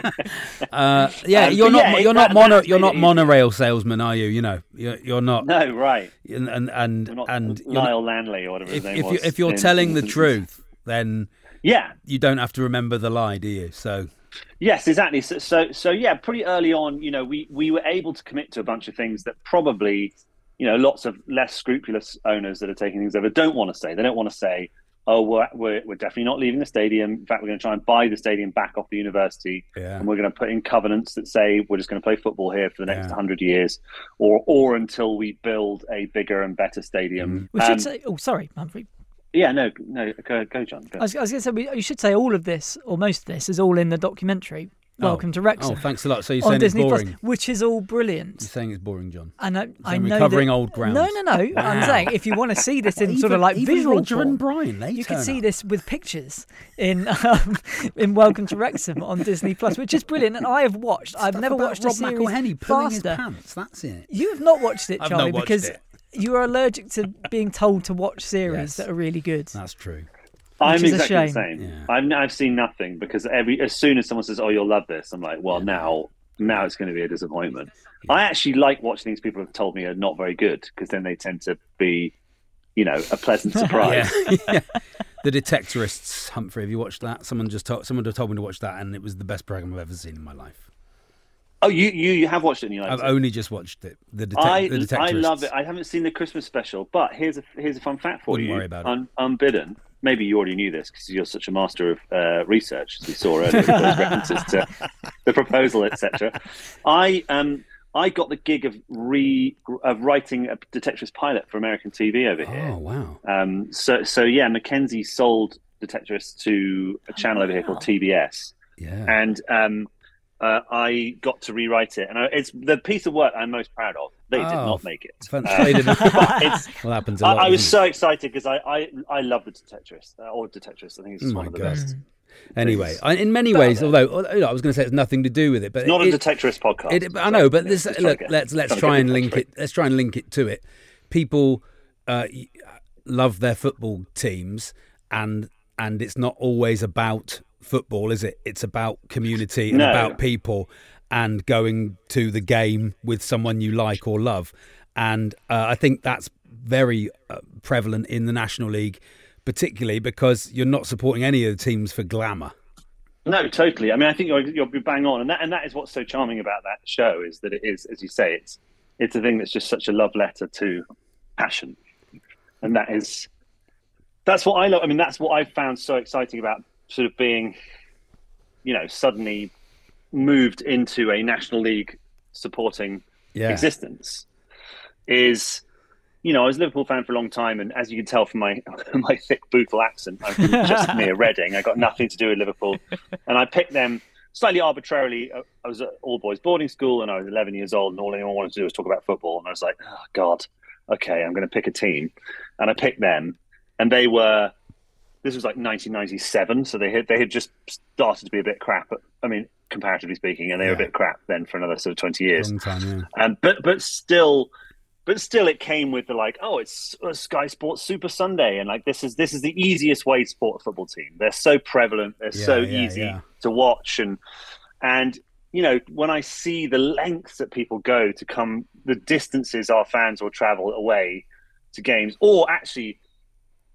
S3: uh, yeah,
S6: Um,
S3: you're
S6: but
S3: not
S6: yeah,
S3: you're
S6: it-
S3: not
S6: that-
S3: mono
S6: that's
S3: you're
S6: made
S3: not
S6: it
S3: monorail salesman, are you? You know, you're, you're not.
S6: No, right.
S3: And and and,
S6: We're not
S3: and you're
S6: Niall
S3: not-
S6: Lanley or whatever his
S3: if
S6: name
S3: if,
S6: was.
S3: you, if you're
S6: in-
S3: telling the
S6: in-
S3: truth, then
S6: yeah,
S3: you don't have to remember the lie, do you? So
S6: yes, exactly. So, so, so yeah, pretty early on, you know, we we were able to commit to a bunch of things that probably, you know, lots of less scrupulous owners that are taking things over don't want to say. They don't want to say, oh, we're, we're, we're definitely not leaving the stadium. In fact, we're going to try and buy the stadium back off the university.
S3: Yeah.
S6: And we're going to put in covenants that say we're just going to play football here for the next
S3: Yeah.
S6: one hundred years or or until we build a bigger and better stadium.
S4: We should
S6: Um,
S4: say. Oh, sorry, Humphrey.
S6: yeah, no, no, go, go John. Go.
S4: I was, I was going to say we, you should say all of this or most of this is all in the documentary. Welcome
S3: oh.
S4: to Wrexham.
S3: Oh, thanks a lot. So you're
S4: on
S3: saying
S4: Disney
S3: it's
S4: Plus,
S3: boring?
S4: which is all brilliant.
S3: You're saying it's boring, John?
S4: And I, I
S3: saying we're
S4: know
S3: covering
S4: that,
S3: old ground.
S4: No, no, no.
S3: Wow.
S4: I'm saying if you want to see this in sort of
S3: Even-
S4: like
S3: even
S4: visual
S3: Roger
S4: form,
S3: and Brian, they
S4: you can
S3: turn
S4: see
S3: up.
S4: this with pictures in um, in Welcome to Wrexham on Disney Plus, which is brilliant. And I have watched. I've
S3: Stuff
S4: never
S3: about
S4: watched
S3: Rob
S4: a series
S3: McElhenney pulling his
S4: faster.
S3: pants. That's it.
S4: You have not watched it,
S3: I've
S4: Charlie,
S3: not watched
S4: because
S3: it.
S4: you are allergic to being told to watch series
S3: Yes.
S4: that are really good.
S3: That's true.
S6: I'm
S4: which is a
S6: exactly
S4: shame.
S6: the same.
S3: Yeah.
S6: I've I've seen nothing because every as soon as someone says, "Oh, you'll love this," I'm like, "Well, now now it's going to be a disappointment." I actually like watching things people have told me are not very good because then they tend to be, you know, a pleasant surprise.
S3: Yeah. Yeah. The Detectorists, Humphrey. Have you watched that? Someone just told someone just told me to watch that, and it was the best program I've ever seen in my life.
S6: Oh, you, you you have watched it and you like
S3: I've
S6: it?
S3: only just watched it. The, detec-
S6: I,
S3: the
S6: I
S3: Detectorists.
S6: love it. I haven't seen the Christmas special, but here's a here's a fun fact for
S3: Wouldn't
S6: you.
S3: worry about it.
S6: Un, unbidden. Maybe you already knew this because you're such a master of uh, research, as we saw earlier, with those references to the proposal, et cetera. I um I got the gig of re of writing a Detectorist pilot for American T V over here.
S3: Oh wow!
S6: Um, so so yeah, Mackenzie sold Detectorist to a channel over here called T B S,
S3: Yeah.
S6: and um, uh, I got to rewrite it, and I, it's the piece of work I'm most proud of. They did
S3: Oh,
S6: not make it.
S3: Fun-
S6: Uh,
S3: they didn't-
S6: but it's,
S3: Well, that happens a
S6: I,
S3: lot.
S6: I was
S3: doesn't
S6: so excited because I, I I love the Detectorist uh, or Detectorist. I think it's just
S3: Oh
S6: one
S3: my
S6: of the
S3: God.
S6: best.
S3: it? Anyway, I, in many
S6: But-
S3: ways, although you know, I was going to say it's nothing to do with it, but
S6: It's not
S3: it,
S6: a Detectorist podcast.
S3: It, I know, but
S6: Yeah,
S3: this,
S6: just trying
S3: look,
S6: to get-
S3: let's let's
S6: trying to
S3: try
S6: get
S3: and
S6: the
S3: link
S6: facts
S3: it. Let's try and link it to it. People uh, y- love their football teams, and and it's not always about football, is it? It's about community and
S6: No.
S3: about people, and going to the game with someone you like or love. And uh, I think that's very uh, prevalent in the National League, particularly because you're not supporting any of the teams for glamour.
S6: No, totally. I mean, I think you're you're bang on, and that and that is what's so charming about that show is that it is, as you say, it's it's a thing that's just such a love letter to passion, and that is that's what I love. I mean, that's what I found so exciting about sort of being, you know, suddenly moved into a National League supporting
S3: Yeah.
S6: existence. Is you know, I was a Liverpool fan for a long time, and as you can tell from my my thick Bootle accent, I'm from just near Reading. I got nothing to do with Liverpool, and I picked them slightly arbitrarily. I was at all boys boarding school, and I was eleven years old, and all anyone wanted to do was talk about football. And I was like, oh God, okay, I'm going to pick a team, and I picked them, and they were. This was like nineteen ninety-seven, so they had they had just started to be a bit crap. I mean, comparatively speaking, and they were a
S3: Yeah.
S6: bit crap then for another sort of twenty years.
S3: Long time, yeah.
S6: Um, but but still, but still, it came with the like, oh, it's uh, Sky Sports Super Sunday, and like this is this is the easiest way to support a football team. They're so prevalent, they're
S3: Yeah,
S6: so
S3: yeah,
S6: easy
S3: yeah.
S6: to watch, and and you know when I see the lengths that people go to come, the distances our fans will travel away to games, or actually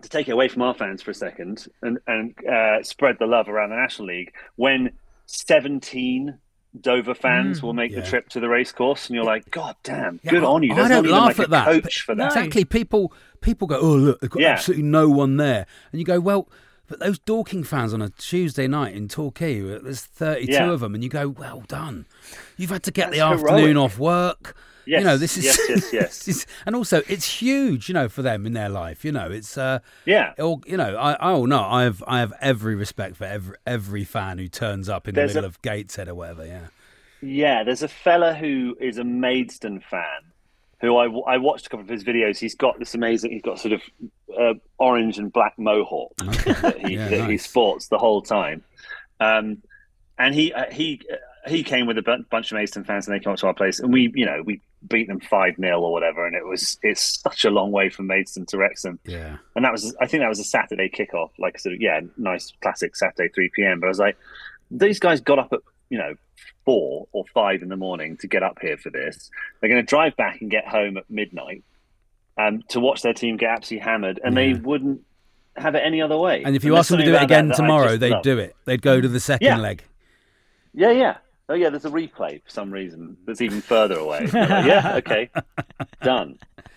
S6: to take it away from our fans for a second and and uh, spread the love around the National League, when seventeen Dover fans
S4: Mm.
S6: will make
S3: Yeah.
S6: the trip to the racecourse, and you're like, God damn,
S3: Yeah,
S6: good
S3: I-
S6: on you.
S3: I
S6: There's
S3: don't
S6: not even
S3: laugh
S6: like
S3: at
S6: a
S3: that.
S6: coach for that.
S3: Exactly. People people go, oh, look, they've got
S6: Yeah.
S3: absolutely no one there. And you go, well, but those Dorking fans on a Tuesday night in Torquay, there's thirty-two
S6: Yeah.
S3: of them, and you go, well done. You've had to get
S6: That's
S3: the
S6: heroic.
S3: afternoon off work.
S6: Yes,
S3: you know, this is
S6: yes, yes, yes.
S3: this is- and also it's huge, you know, for them in their life. You know, it's uh,
S6: Yeah.
S3: Or, you know, I oh no, I have I have every respect for every every fan who turns up in
S6: There's
S3: the middle
S6: a-
S3: of Gateshead or whatever. Yeah.
S6: Yeah, there's a fella who is a Maidstone fan who I, I watched a couple of his videos. He's got this amazing, he's got sort of uh, orange and black mohawk that, he,
S3: Yeah,
S6: that he
S3: nice.
S6: sports the whole time. Um, and he uh, he uh, he came with a bu- bunch of Maidstone fans, and they came up to our place, and we, you know, we beat them five nil or whatever, and it was it's such a long way from Maidstone to Wrexham.
S3: Yeah.
S6: And that was, I think that was a Saturday kickoff, like sort of, yeah, nice classic Saturday three p.m. But I was like, these guys got up at, you know, four or five in the morning to get up here for this. They're going to drive back and get home at midnight um, to watch their team get absolutely hammered, and
S3: Yeah.
S6: they wouldn't have it any other way.
S3: And if you
S6: there's
S3: asked them to
S6: something
S3: do it
S6: about
S3: again
S6: that that I
S3: tomorrow,
S6: just
S3: they'd
S6: love.
S3: do it. They'd go to the second
S6: Yeah.
S3: leg.
S6: Yeah, yeah. Oh, yeah, there's a replay for some reason that's even further away. They're like, yeah, okay, done.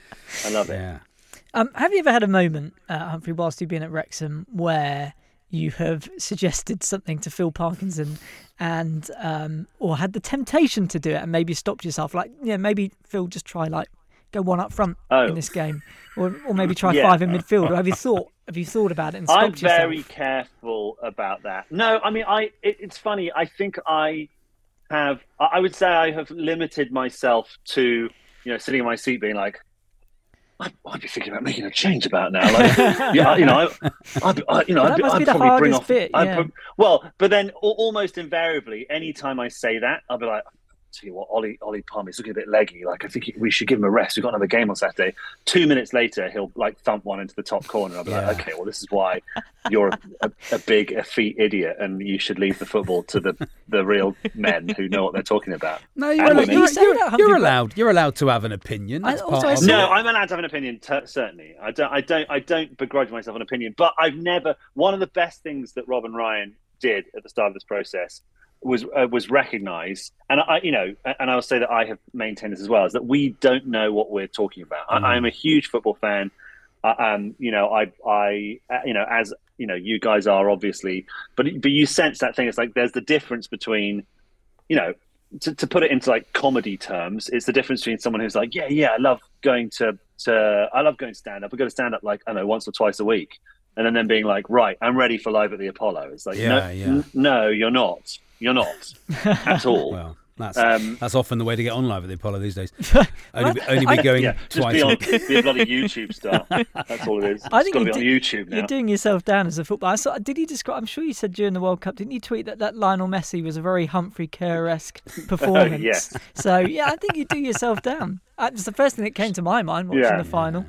S6: I love it.
S3: Yeah.
S4: Um, have you ever had a moment, uh, Humphrey, whilst you've been at Wrexham, where you have suggested something to Phil Parkinson and um, or had the temptation to do it and maybe stopped yourself? Like, yeah, maybe Phil, just try like go one up front
S6: Oh.
S4: in this game, or or maybe try
S6: Yeah.
S4: five in midfield. Or have you thought have you thought about it and
S6: I'm
S4: stopped
S6: very
S4: yourself?
S6: careful about that. No, I mean, I. It, it's funny. I think I have. I I would say I have limited myself to, you know, sitting in my seat, being like, I'd, I'd be thinking about making a change about now. Like, yeah, you know, I, I'd, I, you know,
S4: Well, that
S6: I'd,
S4: must
S6: I'd
S4: be the
S6: probably bring
S4: hardest
S6: off.
S4: bit,
S6: I'd
S4: yeah.
S6: prob- well, but then al- almost invariably, anytime I say that, I'll be like, tell you what, Ollie, Ollie Palmer's looking a bit leggy. Like, I think we should give him a rest. We've got another game on Saturday. Two minutes later, he'll like thump one into the top corner. I'll be
S3: Yeah.
S6: like, okay, well, this is why you're a, a, a big, effete idiot, and you should leave the football to the, the real men who know what they're talking about.
S3: No, you're,
S6: And
S3: allowed,
S6: women.
S3: you're,
S4: say
S3: you're,
S4: that, Humphrey,
S3: you're
S4: but-
S3: allowed. You're allowed to have an opinion.
S4: I
S3: That's
S4: also-
S3: part
S4: I
S3: of
S4: saw-
S3: it.
S6: No, I'm allowed to have an opinion. T- certainly, I don't. I don't. I don't begrudge myself an opinion. But I've never. One of the best things that Rob and Ryan did at the start of this process was uh, was recognise, and I, you know, and I'll say that I have maintained this as well, is that we don't know what we're talking about.
S3: Mm.
S6: I, I'm a huge football fan. Uh, um, you know, I, I, uh, you know, as you know, you guys are obviously, but but you sense that thing. It's like there's the difference between, you know. To, to put it into like comedy terms, it's the difference between someone who's like, yeah, yeah, I love going to, to I love going stand up. I go to stand up like, I don't know, once or twice a week. And then them being like, right, I'm ready for Live at the Apollo. It's like,
S3: Yeah,
S6: no,
S3: yeah.
S6: n- no, you're not. You're not at all.
S3: Well, that's
S6: Um,
S3: that's often the way to get on Live at the Apollo these days. Only, be- only be
S4: I-
S3: going
S6: yeah, just
S3: twice.
S6: be,
S3: a
S6: on,
S3: week.
S6: be a bloody YouTube star. That's all it is.
S4: I
S6: It's
S4: think
S6: got to
S4: you
S6: be on
S4: did-
S6: YouTube now.
S4: You're doing yourself down as a footballer. I saw, did you describe? I'm sure you said during the World Cup, didn't you tweet that that Lionel Messi was a very Humphrey Kerr-esque performance?
S6: yes.
S4: So yeah, I think you do yourself down. Uh, It's the first thing that came to my mind watching
S6: Yeah.
S4: the final.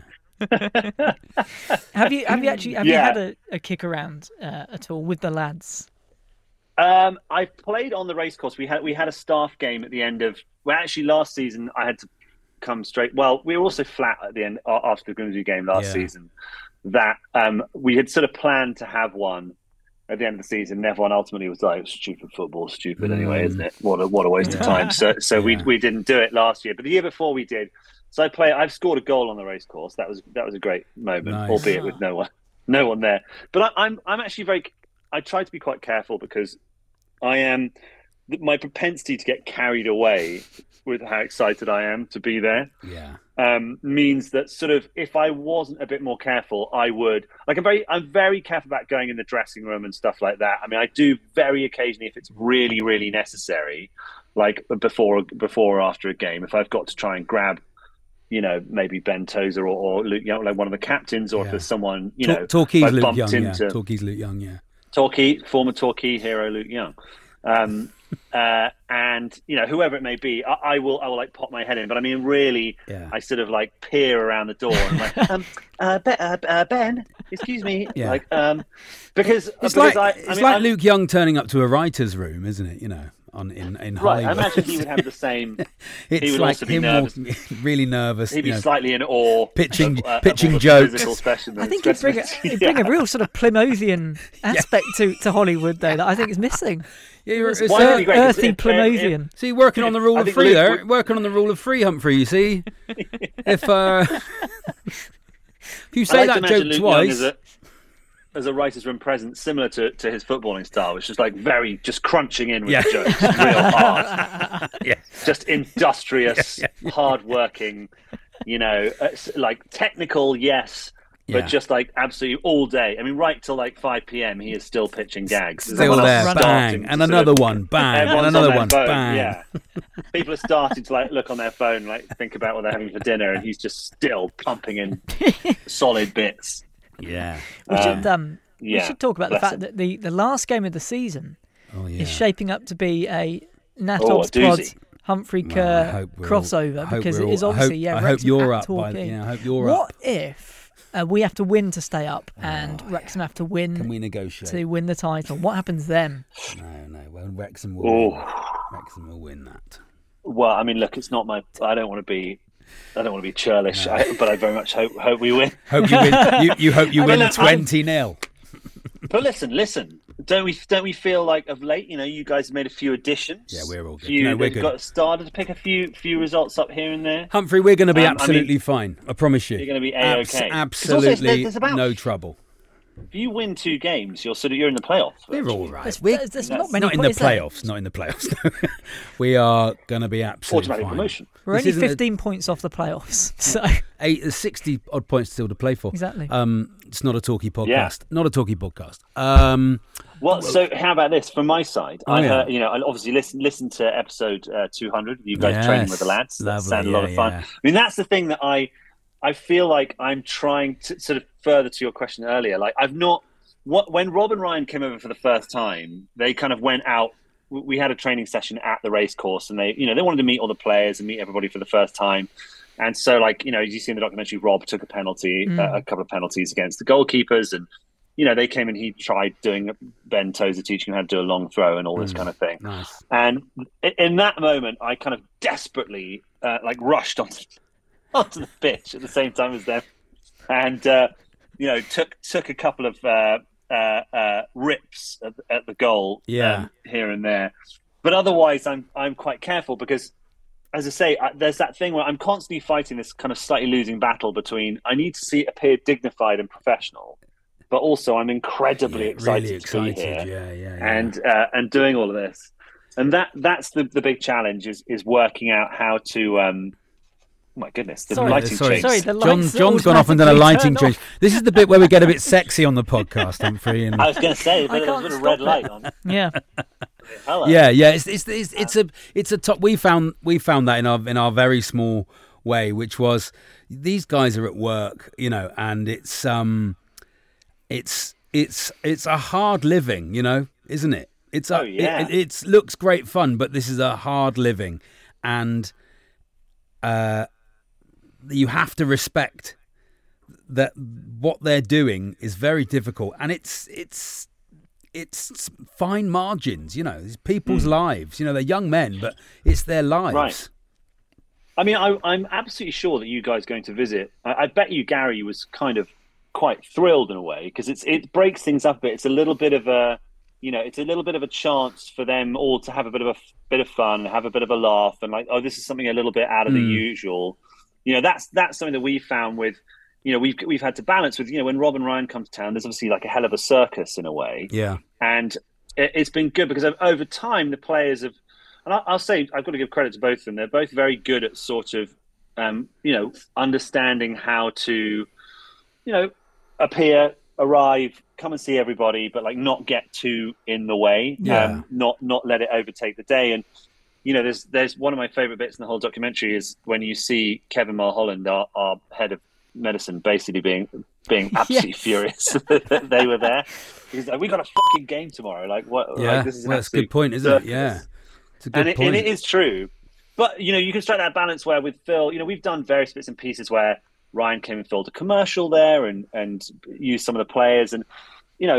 S4: have you have you actually have you
S6: Yeah.
S4: had a, a kick around uh, at all with the lads?
S6: Um, I played on the racecourse. We had we had a staff game at the end of. Well, actually, last season I had to come straight. Well, we were also flat at the end a- after the Grimsby game last
S3: Yeah.
S6: season. That um, we had sort of planned to have one at the end of the season. And everyone ultimately was like, "Stupid football, stupid anyway, isn't it? What a what a waste of time." So so we
S3: Yeah.
S6: we didn't do it last year, but the year before we did. So I play. I've scored a goal on the racecourse. That was that was a great moment,
S3: Nice.
S6: albeit with no one no one there. But I, I'm I'm actually very. I try to be quite careful because I am my propensity to get carried away with how excited I am to be there
S3: Yeah.
S6: um, means that sort of if I wasn't a bit more careful, I would like I'm very I'm very careful about going in the dressing room and stuff like that. I mean, I do very occasionally if it's really really necessary, like before before or after a game, if I've got to try and grab, you know, maybe Ben Tozer or, or Luke Young, like one of the captains, or
S3: Yeah.
S6: if there's someone, you
S3: Tor-
S6: know,
S3: Torquay's
S6: I've
S3: Luke
S6: bumped
S3: Young. Yeah.
S6: into
S3: Torquay's Luke Young. Yeah.
S6: Torquay, former Torquay hero Luke Young, um, uh, and you know whoever it may be, I, I will I will like pop my head in. But I mean, really,
S3: Yeah.
S6: I sort of like peer around the door and like, um, uh, Be- uh, uh, Ben, excuse me,
S3: Yeah.
S6: like, um, because
S3: It's
S6: because
S3: like
S6: I, I
S3: it's
S6: mean,
S3: like
S6: I'm-
S3: Luke Young turning up to a writer's room, isn't it? You know. on in in
S6: Right,
S3: Hollywood.
S6: I imagine he would have the same.
S3: It's
S6: he would
S3: like
S6: also be
S3: him
S6: nervous.
S3: walking, really nervous.
S6: He'd be
S3: you know,
S6: slightly in awe.
S3: pitching
S6: of, uh,
S3: pitching
S6: of all the
S3: jokes.
S6: physical specimens-
S4: I think he'd bring, a,
S6: specimens.
S4: he'd bring
S6: Yeah.
S4: a real sort of Plymouthian aspect to, to Hollywood, though, that I think is missing.
S3: Yeah, you're,
S4: It's
S3: it's,
S6: Why would it
S3: uh,
S6: be great? 'Cause
S4: earthy
S6: if- if-
S4: Plymouthian.
S3: See, working on the rule
S6: I
S3: of
S6: think
S3: three
S6: Luke
S3: there,
S6: would-
S3: working on the rule of three, Humphrey. You see, if uh, if you
S6: I
S3: say
S6: like to
S3: that
S6: imagine
S3: joke
S6: Luke Young
S3: twice,
S6: as a, as a writer's room presence similar to, to his footballing style, which is like very just crunching in with
S3: Yeah.
S6: the jokes, real hard,
S3: yeah,
S6: just industrious, hard-working. You know, uh, s- like technical, yes, but
S3: Yeah.
S6: just like absolutely all day. I mean, right till like five p.m. he is still pitching gags. There's
S3: still
S6: everyone else
S3: there,
S6: starting
S3: bang,
S6: to
S3: and
S6: sort
S3: another
S6: of-
S3: one, bang, and
S6: everyone's
S3: another
S6: on their
S3: one,
S6: phone,
S3: bang.
S6: Yeah, people are starting to like look on their phone, like think about what they're having for dinner, and he's just still pumping in solid bits.
S3: Yeah.
S4: We
S6: Um,
S4: should um, we
S6: yeah,
S4: should talk about the
S6: bless
S4: fact
S6: him.
S4: that the, the last game of the season
S3: Oh yeah.
S4: is shaping up to be a
S6: Oh, a
S4: Natob's Pod
S6: doozy.
S4: Humphrey
S3: Well, I
S4: Kerr
S3: hope we're all- I
S4: crossover
S3: hope
S4: because
S3: we're
S4: it
S3: all-
S4: is
S3: I
S4: obviously
S3: hope-
S4: yeah.
S3: I hope
S4: Wrexham
S3: you're
S4: at
S3: up by-
S4: Torquay.
S3: yeah, I hope you're
S4: what
S3: up.
S4: if uh, we have to win to stay up and Wrexham have to win
S3: Can we negotiate?
S4: to win the title? What happens then?
S3: No, no. Well, Wrexham will
S6: Oh.
S3: win. Wrexham will win that.
S6: Well, I mean, look, it's not my. I don't want to be. I don't want to be churlish, I, but I very much hope hope we win.
S3: Hope you win. You, you hope you
S6: I mean,
S3: win
S6: look, I'm-
S3: twenty nil.
S6: But listen, listen. Don't we? Don't we feel like of late? You know, you guys have made a few additions.
S3: Yeah, we're all good.
S6: Few,
S3: No, we're
S6: they've
S3: good.
S6: got started to pick a few few results up here and there.
S3: Humphrey, we're going to be
S6: Um, I mean-
S3: absolutely fine. I promise you.
S6: You're gonna be
S3: Abs-
S6: A-okay. 'Cause also
S3: absolutely
S6: there's- there's about-
S3: no trouble.
S6: If you win two games, you're sort of you're in the playoffs.
S3: We're all right.
S4: There's,
S3: We're
S4: there's, there's
S6: That's
S4: not many
S3: not in the
S4: is there?
S3: playoffs. Not in the playoffs. We are going to be absolutely
S6: Automatic
S3: fine.
S6: promotion.
S4: We're
S3: This
S4: only
S3: isn't a-
S4: fifteen points off the playoffs, so
S3: Eight, there's sixty odd points still to play for.
S4: Exactly.
S3: Um, it's not a talkie podcast.
S6: Yeah.
S3: Not a talkie podcast. Um,
S6: Well, so how about this from my side?
S3: Oh,
S6: I
S3: yeah.
S6: heard, you know, I obviously listen listen to episode uh, two hundred. You guys
S3: Yes,
S6: training with the lads. That
S3: lovely,
S6: sounded a lot
S3: yeah,
S6: of fun.
S3: yeah.
S6: I mean, that's the thing that I I feel like I'm trying to sort of further to your question earlier. Like I've not what when Rob and Ryan came over for the first time, they kind of went out. We had a training session at the race course, and they you know they wanted to meet all the players and meet everybody for the first time. And so, like you know, as you see in the documentary, Rob took a penalty,
S4: Mm.
S6: uh, a couple of penalties against the goalkeepers, and you know, they came and he tried doing Ben Tozer teaching him how to do a long throw and all this
S3: Mm.
S6: kind of thing.
S3: nice.
S6: And i- in that moment, I kind of desperately uh, like rushed onto onto the pitch at the same time as them, and uh, you know, took took a couple of uh, uh, uh, rips at, at the goal,
S3: Yeah.
S6: um, here and there. But otherwise, I'm I'm quite careful because, as I say, I, there's that thing where I'm constantly fighting this kind of slightly losing battle between I need to see it appear dignified and professional, but also I'm incredibly
S3: Yeah,
S6: excited,
S3: really
S6: to be
S3: excited.
S6: here
S3: Yeah, yeah, yeah.
S6: and uh, and doing all of this. And that that's the, the big challenge is is working out how to. Um, oh my goodness, the
S4: Sorry,
S6: lighting
S3: sorry,
S6: change.
S4: Sorry, the
S3: John,
S4: lights
S3: John's gone off and done a
S4: automatically
S3: lighting
S4: turn
S3: change. This is the bit where we get a bit sexy on the podcast, Humphrey. And
S6: I was going to say,
S4: I
S6: but there's
S4: can't
S6: been a
S4: stop
S6: red
S4: it.
S6: light on.
S4: Yeah.
S6: Hello.
S3: yeah, yeah, it's it's it's, it's a it's a top. We found we found that in our in our very small way, which was these guys are at work, you know, and it's um, it's it's it's a hard living, you know, isn't it? It's a,
S6: Oh, yeah.
S3: it, it's looks great fun, but this is a hard living, and uh, you have to respect that what they're doing is very difficult, and it's it's it's fine margins, you know. It's people's lives, you know. They're young men, but it's their lives.
S6: Right. I mean, I, I'm absolutely sure that you guys going to visit. I, I bet you Gary was kind of quite thrilled in a way because it's it breaks things up a bit. It's a little bit of a, you know, it's a little bit of a chance for them all to have a bit of a bit of fun, have a bit of a laugh, and like, oh, this is something a little bit out of the
S3: Mm.
S6: usual. You know, that's that's something that we found with, you know, we've we've had to balance with, you know, when Rob and Ryan come to town, there's obviously like a hell of a circus in a way.
S3: Yeah.
S6: And it, it's been good because over time the players have, and I'll, I'll say I've got to give credit to both of them. They're both very good at sort of, um, you know, understanding how to, you know, appear, arrive, come and see everybody, but like not get too in the way.
S3: Yeah.
S6: Um, not not let it overtake the day. And you know, there's there's one of my favorite bits in the whole documentary is when you see Kevin Mulholland, our, our head of medicine, basically being being absolutely
S4: Yes.
S6: furious that they were there. He's like, we got a fucking game tomorrow. Like what?
S3: Yeah.
S6: Like, this is an
S3: Well, that's a good
S6: absolute
S3: point, isn't it?
S6: circus.
S3: Yeah. It's a good
S6: And it,
S3: point.
S6: and it is true. But, you know, you can strike that balance where with Phil, you know, we've done various bits and pieces where Ryan came and filmed a commercial there and, and used some of the players. And, you know,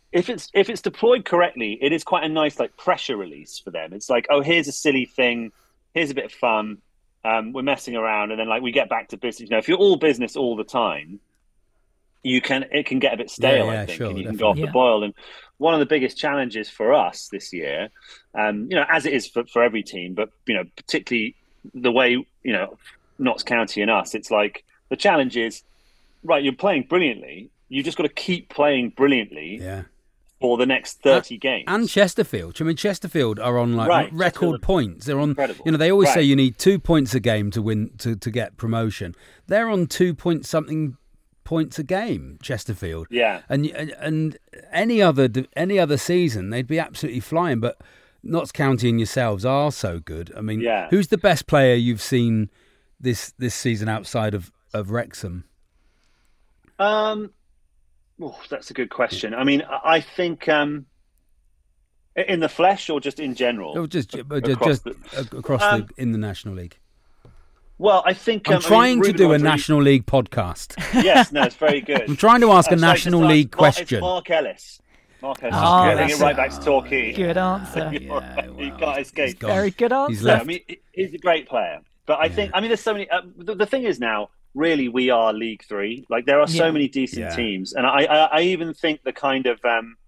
S6: if it's if it's deployed correctly, it is quite a nice like pressure release for them. It's like, oh, here's a silly thing, here's a bit of fun, um, we're messing around, and then like we get back to business. You know, if you're all business all the time, you can it can get a bit stale,
S3: Yeah, yeah,
S6: I think,
S3: sure,
S6: and you can
S3: definitely.
S6: go off
S4: Yeah.
S6: the boil. And one of the biggest challenges for us this year, um, you know, as it is for, for every team, but you know, particularly the way, you know, Notts County and us, it's like the challenge is, right, you're playing brilliantly, you just got to keep playing brilliantly
S3: Yeah.
S6: for the next thirty games.
S3: And Chesterfield. I mean, Chesterfield are on like
S6: Right,
S3: record
S6: Chesterfield are
S3: points. They're on.
S6: incredible.
S3: You know, they always say
S6: Right.
S3: you need two points a game to win to, to get promotion. They're on two point something points a game. Chesterfield.
S6: Yeah.
S3: And and any other any other season they'd be absolutely flying. But Notts County and yourselves are so good. I mean,
S6: Yeah.
S3: who's the best player you've seen this this season outside of of Wrexham?
S6: Um, oh, that's a good question. I mean, I I think um, in the flesh or just in general?
S3: Or just
S6: Across
S3: just
S6: the-
S3: across
S6: Um,
S3: the in the National League.
S6: Well, I think
S3: I'm
S6: um, I mean,
S3: trying to
S6: Ruben
S3: do a
S6: Rodriguez-
S3: National League podcast.
S6: Yes, no, it's very good.
S3: I'm trying to ask a
S6: Uh, sorry,
S3: National
S6: it's-
S3: League
S6: it's Mark-
S3: question.
S6: It's Mark Ellis. Mark Ellis.
S4: Oh,
S6: Getting
S4: that's
S6: it right
S4: a-
S6: back to Torquay.
S4: Good answer.
S6: You can't escape.
S3: gone.
S4: Very good answer.
S3: He's
S6: No,
S3: left.
S6: I mean, he- he's a great player. But I think, I mean, there's so many. Uh, the, the thing is now, really, we are League Three. Like, there are so
S4: Yeah.
S6: many decent
S3: Yeah.
S6: teams. And I, I, I even think the kind of, um,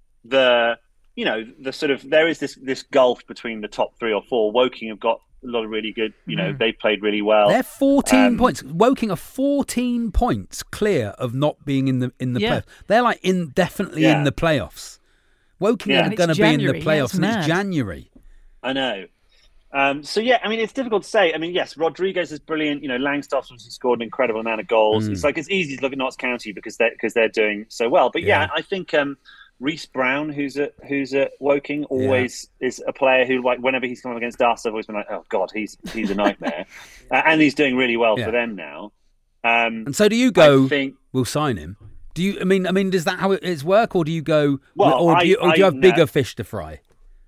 S6: the, you know, the sort of, there is this, this gulf between the top three or four. Woking have got a lot of really good, you know,
S4: Mm.
S6: they played really well.
S3: They're fourteen
S6: Um,
S3: points. Woking are fourteen points clear of not being in the in the
S4: Yeah.
S3: playoffs. They're like in definitely
S6: Yeah.
S3: in the playoffs. Woking
S6: Yeah.
S3: are
S6: And
S4: it's
S3: going to be in the
S4: January, yeah,
S3: playoffs,
S4: it's
S3: and it's
S4: mad.
S3: January.
S6: I know. Um, so yeah, I mean, it's difficult to say. I mean, yes, Rodriguez is brilliant. You know, Langstaff's obviously scored an incredible amount of goals.
S3: Mm.
S6: It's like it's easy to look at Notts County because they because they're doing so well. But yeah,
S3: Yeah.
S6: I think um, Reece Brown, who's at who's at Woking, always is a player who, like, whenever he's come up against us, I've always been like, oh god, he's he's a nightmare, uh, and he's doing really well
S3: Yeah.
S6: for them now. Um,
S3: And so, do you go?
S6: I think
S3: We'll sign him. Do you? I mean, I mean, does that how it- it's work, or do you go?
S6: Well,
S3: or do you,
S6: I-
S3: or do you
S6: I-
S3: have bigger
S6: no.
S3: fish to fry?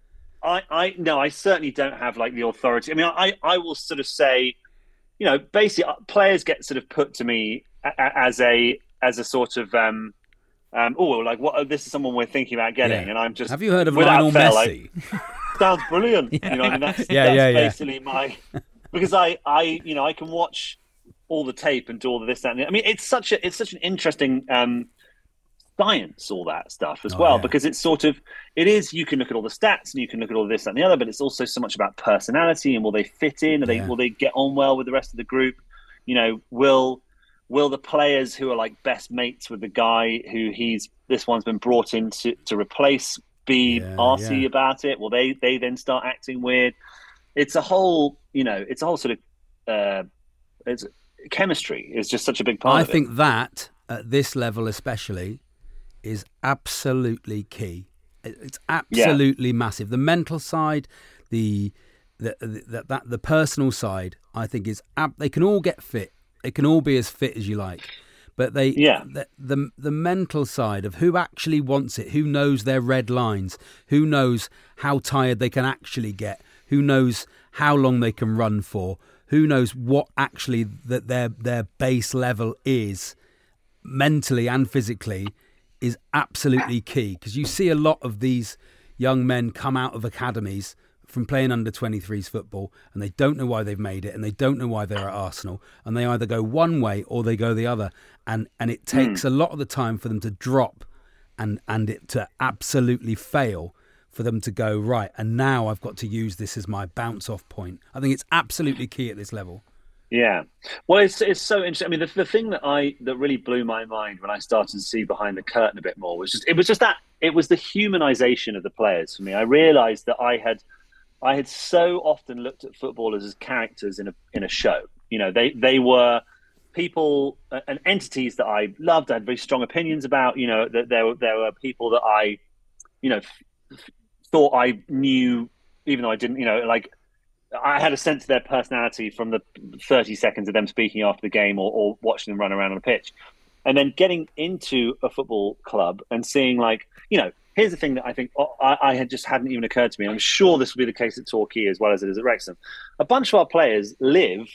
S6: I, I no, I certainly don't have like the authority. I mean, I, I will sort of say, you know, basically uh, players get sort of put to me a, a, as a as a sort of um, um oh, like what this is someone we're thinking about getting,
S3: Yeah.
S6: and I'm just
S3: Have you heard of
S6: without
S3: Lionel
S6: fail,
S3: Messi?
S6: Like, sounds brilliant. You know, I mean, that's,
S3: Yeah,
S6: that's
S3: yeah, yeah.
S6: basically my because I I you know I can watch all the tape and do all of this that. And the, I mean, it's such a it's such an interesting um. science, all that stuff as
S3: Oh,
S6: well,
S3: yeah.
S6: because it's sort of it is you can look at all the stats and you can look at all this that, and the other, but it's also so much about personality and will they fit in, are they
S3: Yeah.
S6: will they get on well with the rest of the group, you know, will will the players who are like best mates with the guy who he's this one's been brought in to, to replace be
S3: Yeah,
S6: arsey
S3: yeah.
S6: about it, will they they then start acting weird? It's a whole, you know, it's a whole sort of uh it's chemistry is just such a big part
S3: I
S6: of it.
S3: think that at this level, especially, is absolutely key. It- It's absolutely massive. The mental side, the the, the that that the personal side, I think is ab- they can all get fit. They can all be as fit as you like, but they
S6: Yeah.
S3: the, the the mental side of who actually wants it, who knows their red lines, who knows how tired they can actually get, who knows how long they can run for, who knows what actually that their their base level is mentally and physically, is absolutely key, because you see a lot of these young men come out of academies from playing under twenty-threes football and they don't know why they've made it and they don't know why they're at Arsenal, and they either go one way or they go the other, and and it takes a lot of the time for them to drop and and it to absolutely fail for them to go right, and now I've got to use this as my bounce off point. I think it's absolutely key at this level.
S6: Yeah, well, it's it's so interesting. I mean, the, the thing that I that really blew my mind when I started to see behind the curtain a bit more was just it was just that it was the humanization of the players for me. I realised that I had I had so often looked at footballers as characters in a in a show. You know, they they were people uh, and entities that I loved. I had very strong opinions about. You know, that there were there were people that I, you know, f- f- thought I knew, even though I didn't. You know, like. I had a sense of their personality from the thirty seconds of them speaking after the game or, or watching them run around on a pitch. And then getting into a football club and seeing, like, you know, here's the thing that I think I, I had just hadn't even occurred to me. I'm sure this will be the case at Torquay as well as it is at Wrexham. A bunch of our players live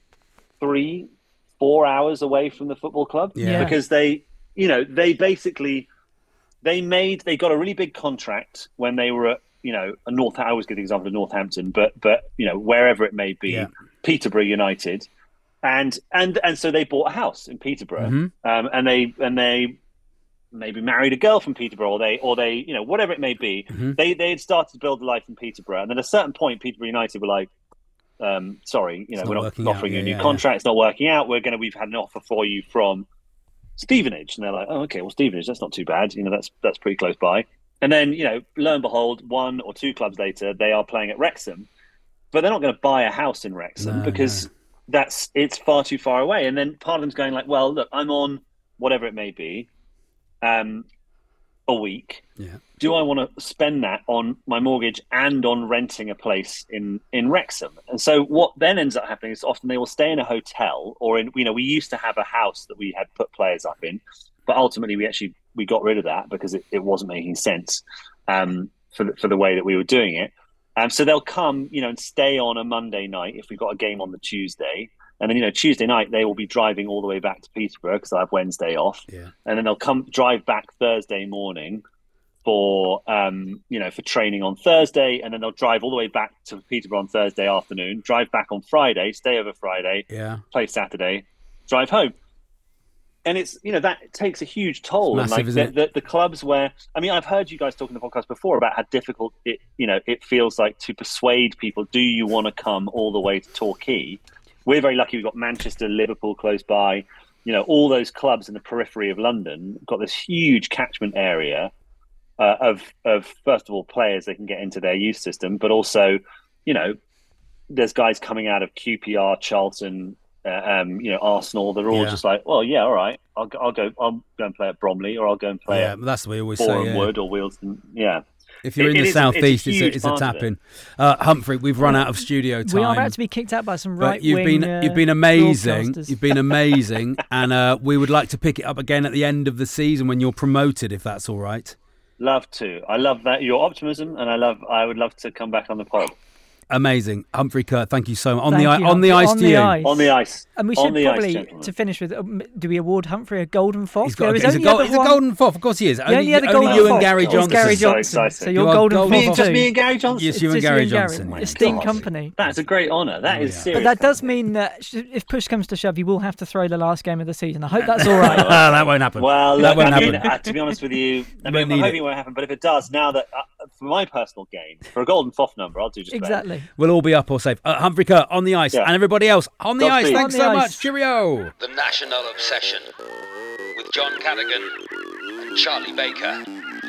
S6: three, four hours away from the football club
S3: Yeah.
S6: because they, you know, they basically they made they got a really big contract when they were at, you know, a North. I always give the example of Northampton, but but you know, wherever it may be,
S3: Yeah.
S6: Peterborough United, and and and so they bought a house in Peterborough,
S3: Mm-hmm.
S6: um, and they and they maybe married a girl from Peterborough, or they or they you know whatever it may be.
S3: Mm-hmm.
S6: They they had started to build a life in Peterborough, and at a certain point, Peterborough United were like, um, sorry, you know,
S3: It's
S6: we're
S3: not
S6: not
S3: working out.
S6: offering you a
S3: Yeah,
S6: new
S3: yeah,
S6: contract. It's not working out. We're gonna we've had an offer for you from Stevenage, and they're like, oh, okay, well, Stevenage, that's not too bad. You know, that's that's pretty close by. And then, you know, lo and behold, one or two clubs later, they are playing at Wrexham, but they're not going to buy a house in Wrexham
S3: No,
S6: because
S3: no.
S6: that's it's far too far away. And then part of them's going like, well, look, I'm on whatever it may be, um, a week.
S3: Yeah.
S6: Do I want to spend that on my mortgage and on renting a place in, in Wrexham? And so what then ends up happening is often they will stay in a hotel or in, you know, we used to have a house that we had put players up in, but ultimately we actually, we got rid of that because it, it wasn't making sense um, for, the, for the way that we were doing it. Um, so they'll come, you know, and stay on a Monday night if we've got a game on the Tuesday. And then, you know, Tuesday night, they will be driving all the way back to Peterborough because I have Wednesday off.
S3: Yeah.
S6: And then they'll come drive back Thursday morning for, um, you know, for training on Thursday. And then they'll drive all the way back to Peterborough on Thursday afternoon, drive back on Friday, stay over Friday,
S3: Yeah.
S6: play Saturday, drive home. And it's, you know, that takes a huge toll.
S3: It's massive,
S6: and like
S3: isn't
S6: the, the, the clubs where, I mean, I've heard you guys talk in the podcast before about how difficult it, you know, it feels like to persuade people, do you want to come all the way to Torquay? We're very lucky. We've got Manchester, Liverpool close by, you know, all those clubs in the periphery of London, got this huge catchment area uh, of, of, first of all, players they can get into their youth system, but also, you know, there's guys coming out of Q P R, Charlton, Uh, um, you know, Arsenal. They're all
S3: Yeah.
S6: just like, well, yeah, all right. I'll go, I'll go. I'll go and play at Bromley, or I'll go and play
S3: Yeah,
S6: at
S3: but that's what we always say.
S6: Boreham
S3: Yeah.
S6: Wood or Wealdstone. Yeah.
S3: If you're
S6: It-
S3: in
S6: it
S3: the
S6: is-
S3: southeast, it's a,
S6: huge
S3: it's a
S6: part of
S3: tap
S6: it.
S3: in. Uh, Humphrey, we've run out of studio time.
S4: We are about to be kicked out by some right
S3: But you've
S4: wing.
S3: been
S4: uh,
S3: you've been amazing.
S4: broadcasters.
S3: You've been amazing, and uh, we would like to pick it up again at the end of the season when you're promoted, if that's all right.
S6: Love to. I love that your optimism, and I love. I would love to come back on the pod.
S3: Amazing, Humphrey Kurt. Thank you so much. On
S4: Thank
S3: the i-
S4: you,
S3: on the
S4: Humphrey.
S3: ice
S4: On
S3: to
S4: the
S3: you.
S4: ice.
S6: On the ice.
S4: And we
S6: On
S4: should
S6: the ice,
S4: probably,
S6: gentlemen.
S4: to finish with, um, do we award Humphrey a golden fox?
S3: He's got
S4: There
S3: a,
S4: is
S3: he's, a
S4: only
S3: gold,
S4: other
S3: he's a
S4: one.
S3: golden fox. Of course he is.
S4: You
S3: Only,
S4: only had a
S3: only
S4: golden
S3: you
S4: fox.
S3: and Gary
S4: It's
S3: Johnson.
S4: Gary
S6: So
S4: Johnson.
S6: exciting.
S4: So you're
S3: You are
S4: golden
S3: golden
S4: fox
S3: fox.
S6: Just
S4: too.
S6: me and Gary Johnson.
S3: Yes,
S4: It's
S3: you and
S4: just
S3: Gary
S4: you and Gary.
S3: Johnson. yeah.
S4: Esteemed
S6: God.
S4: company.
S6: That's a great honour. That
S3: Oh,
S6: is
S3: yeah.
S6: serious.
S4: But that does mean that sh- if push comes to shove, you will have to throw the last game of the season. I hope that's all right.
S3: Ah, that won't happen.
S6: Well,
S3: that
S6: look,
S3: won't
S6: I mean,
S3: happen.
S6: uh, to be honest with you, I
S3: Won't
S6: mean, I'm
S3: need
S6: hoping
S3: it.
S6: it won't happen. But if it does, now that uh, for my personal gain, for a golden foff number, I'll do just about
S4: Exactly.
S3: We'll all be up or safe. Uh, Humphrey Kurt on the ice,
S6: Yeah.
S3: and everybody else on the
S6: Godspeed.
S3: ice. Thanks
S4: On the
S3: so
S4: ice.
S3: much. Cheerio.
S2: The National Obsession with John Cadigan and Charlie Baker.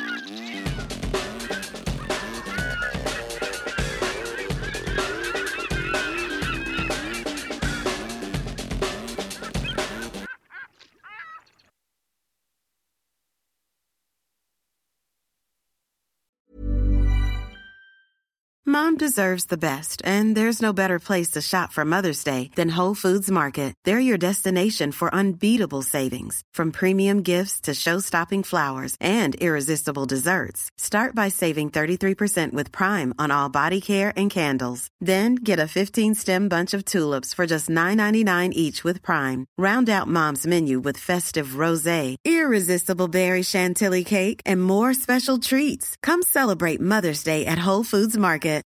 S7: Mom deserves the best, and there's no better place to shop for Mother's Day than Whole Foods Market. They're your destination for unbeatable savings, from premium gifts to show-stopping flowers and irresistible desserts. Start by saving thirty-three percent with Prime on all body care and candles. Then get a fifteen-stem bunch of tulips for just nine ninety-nine each with Prime. Round out Mom's menu with festive rosé, irresistible berry chantilly cake, and more special treats. Come celebrate Mother's Day at Whole Foods Market.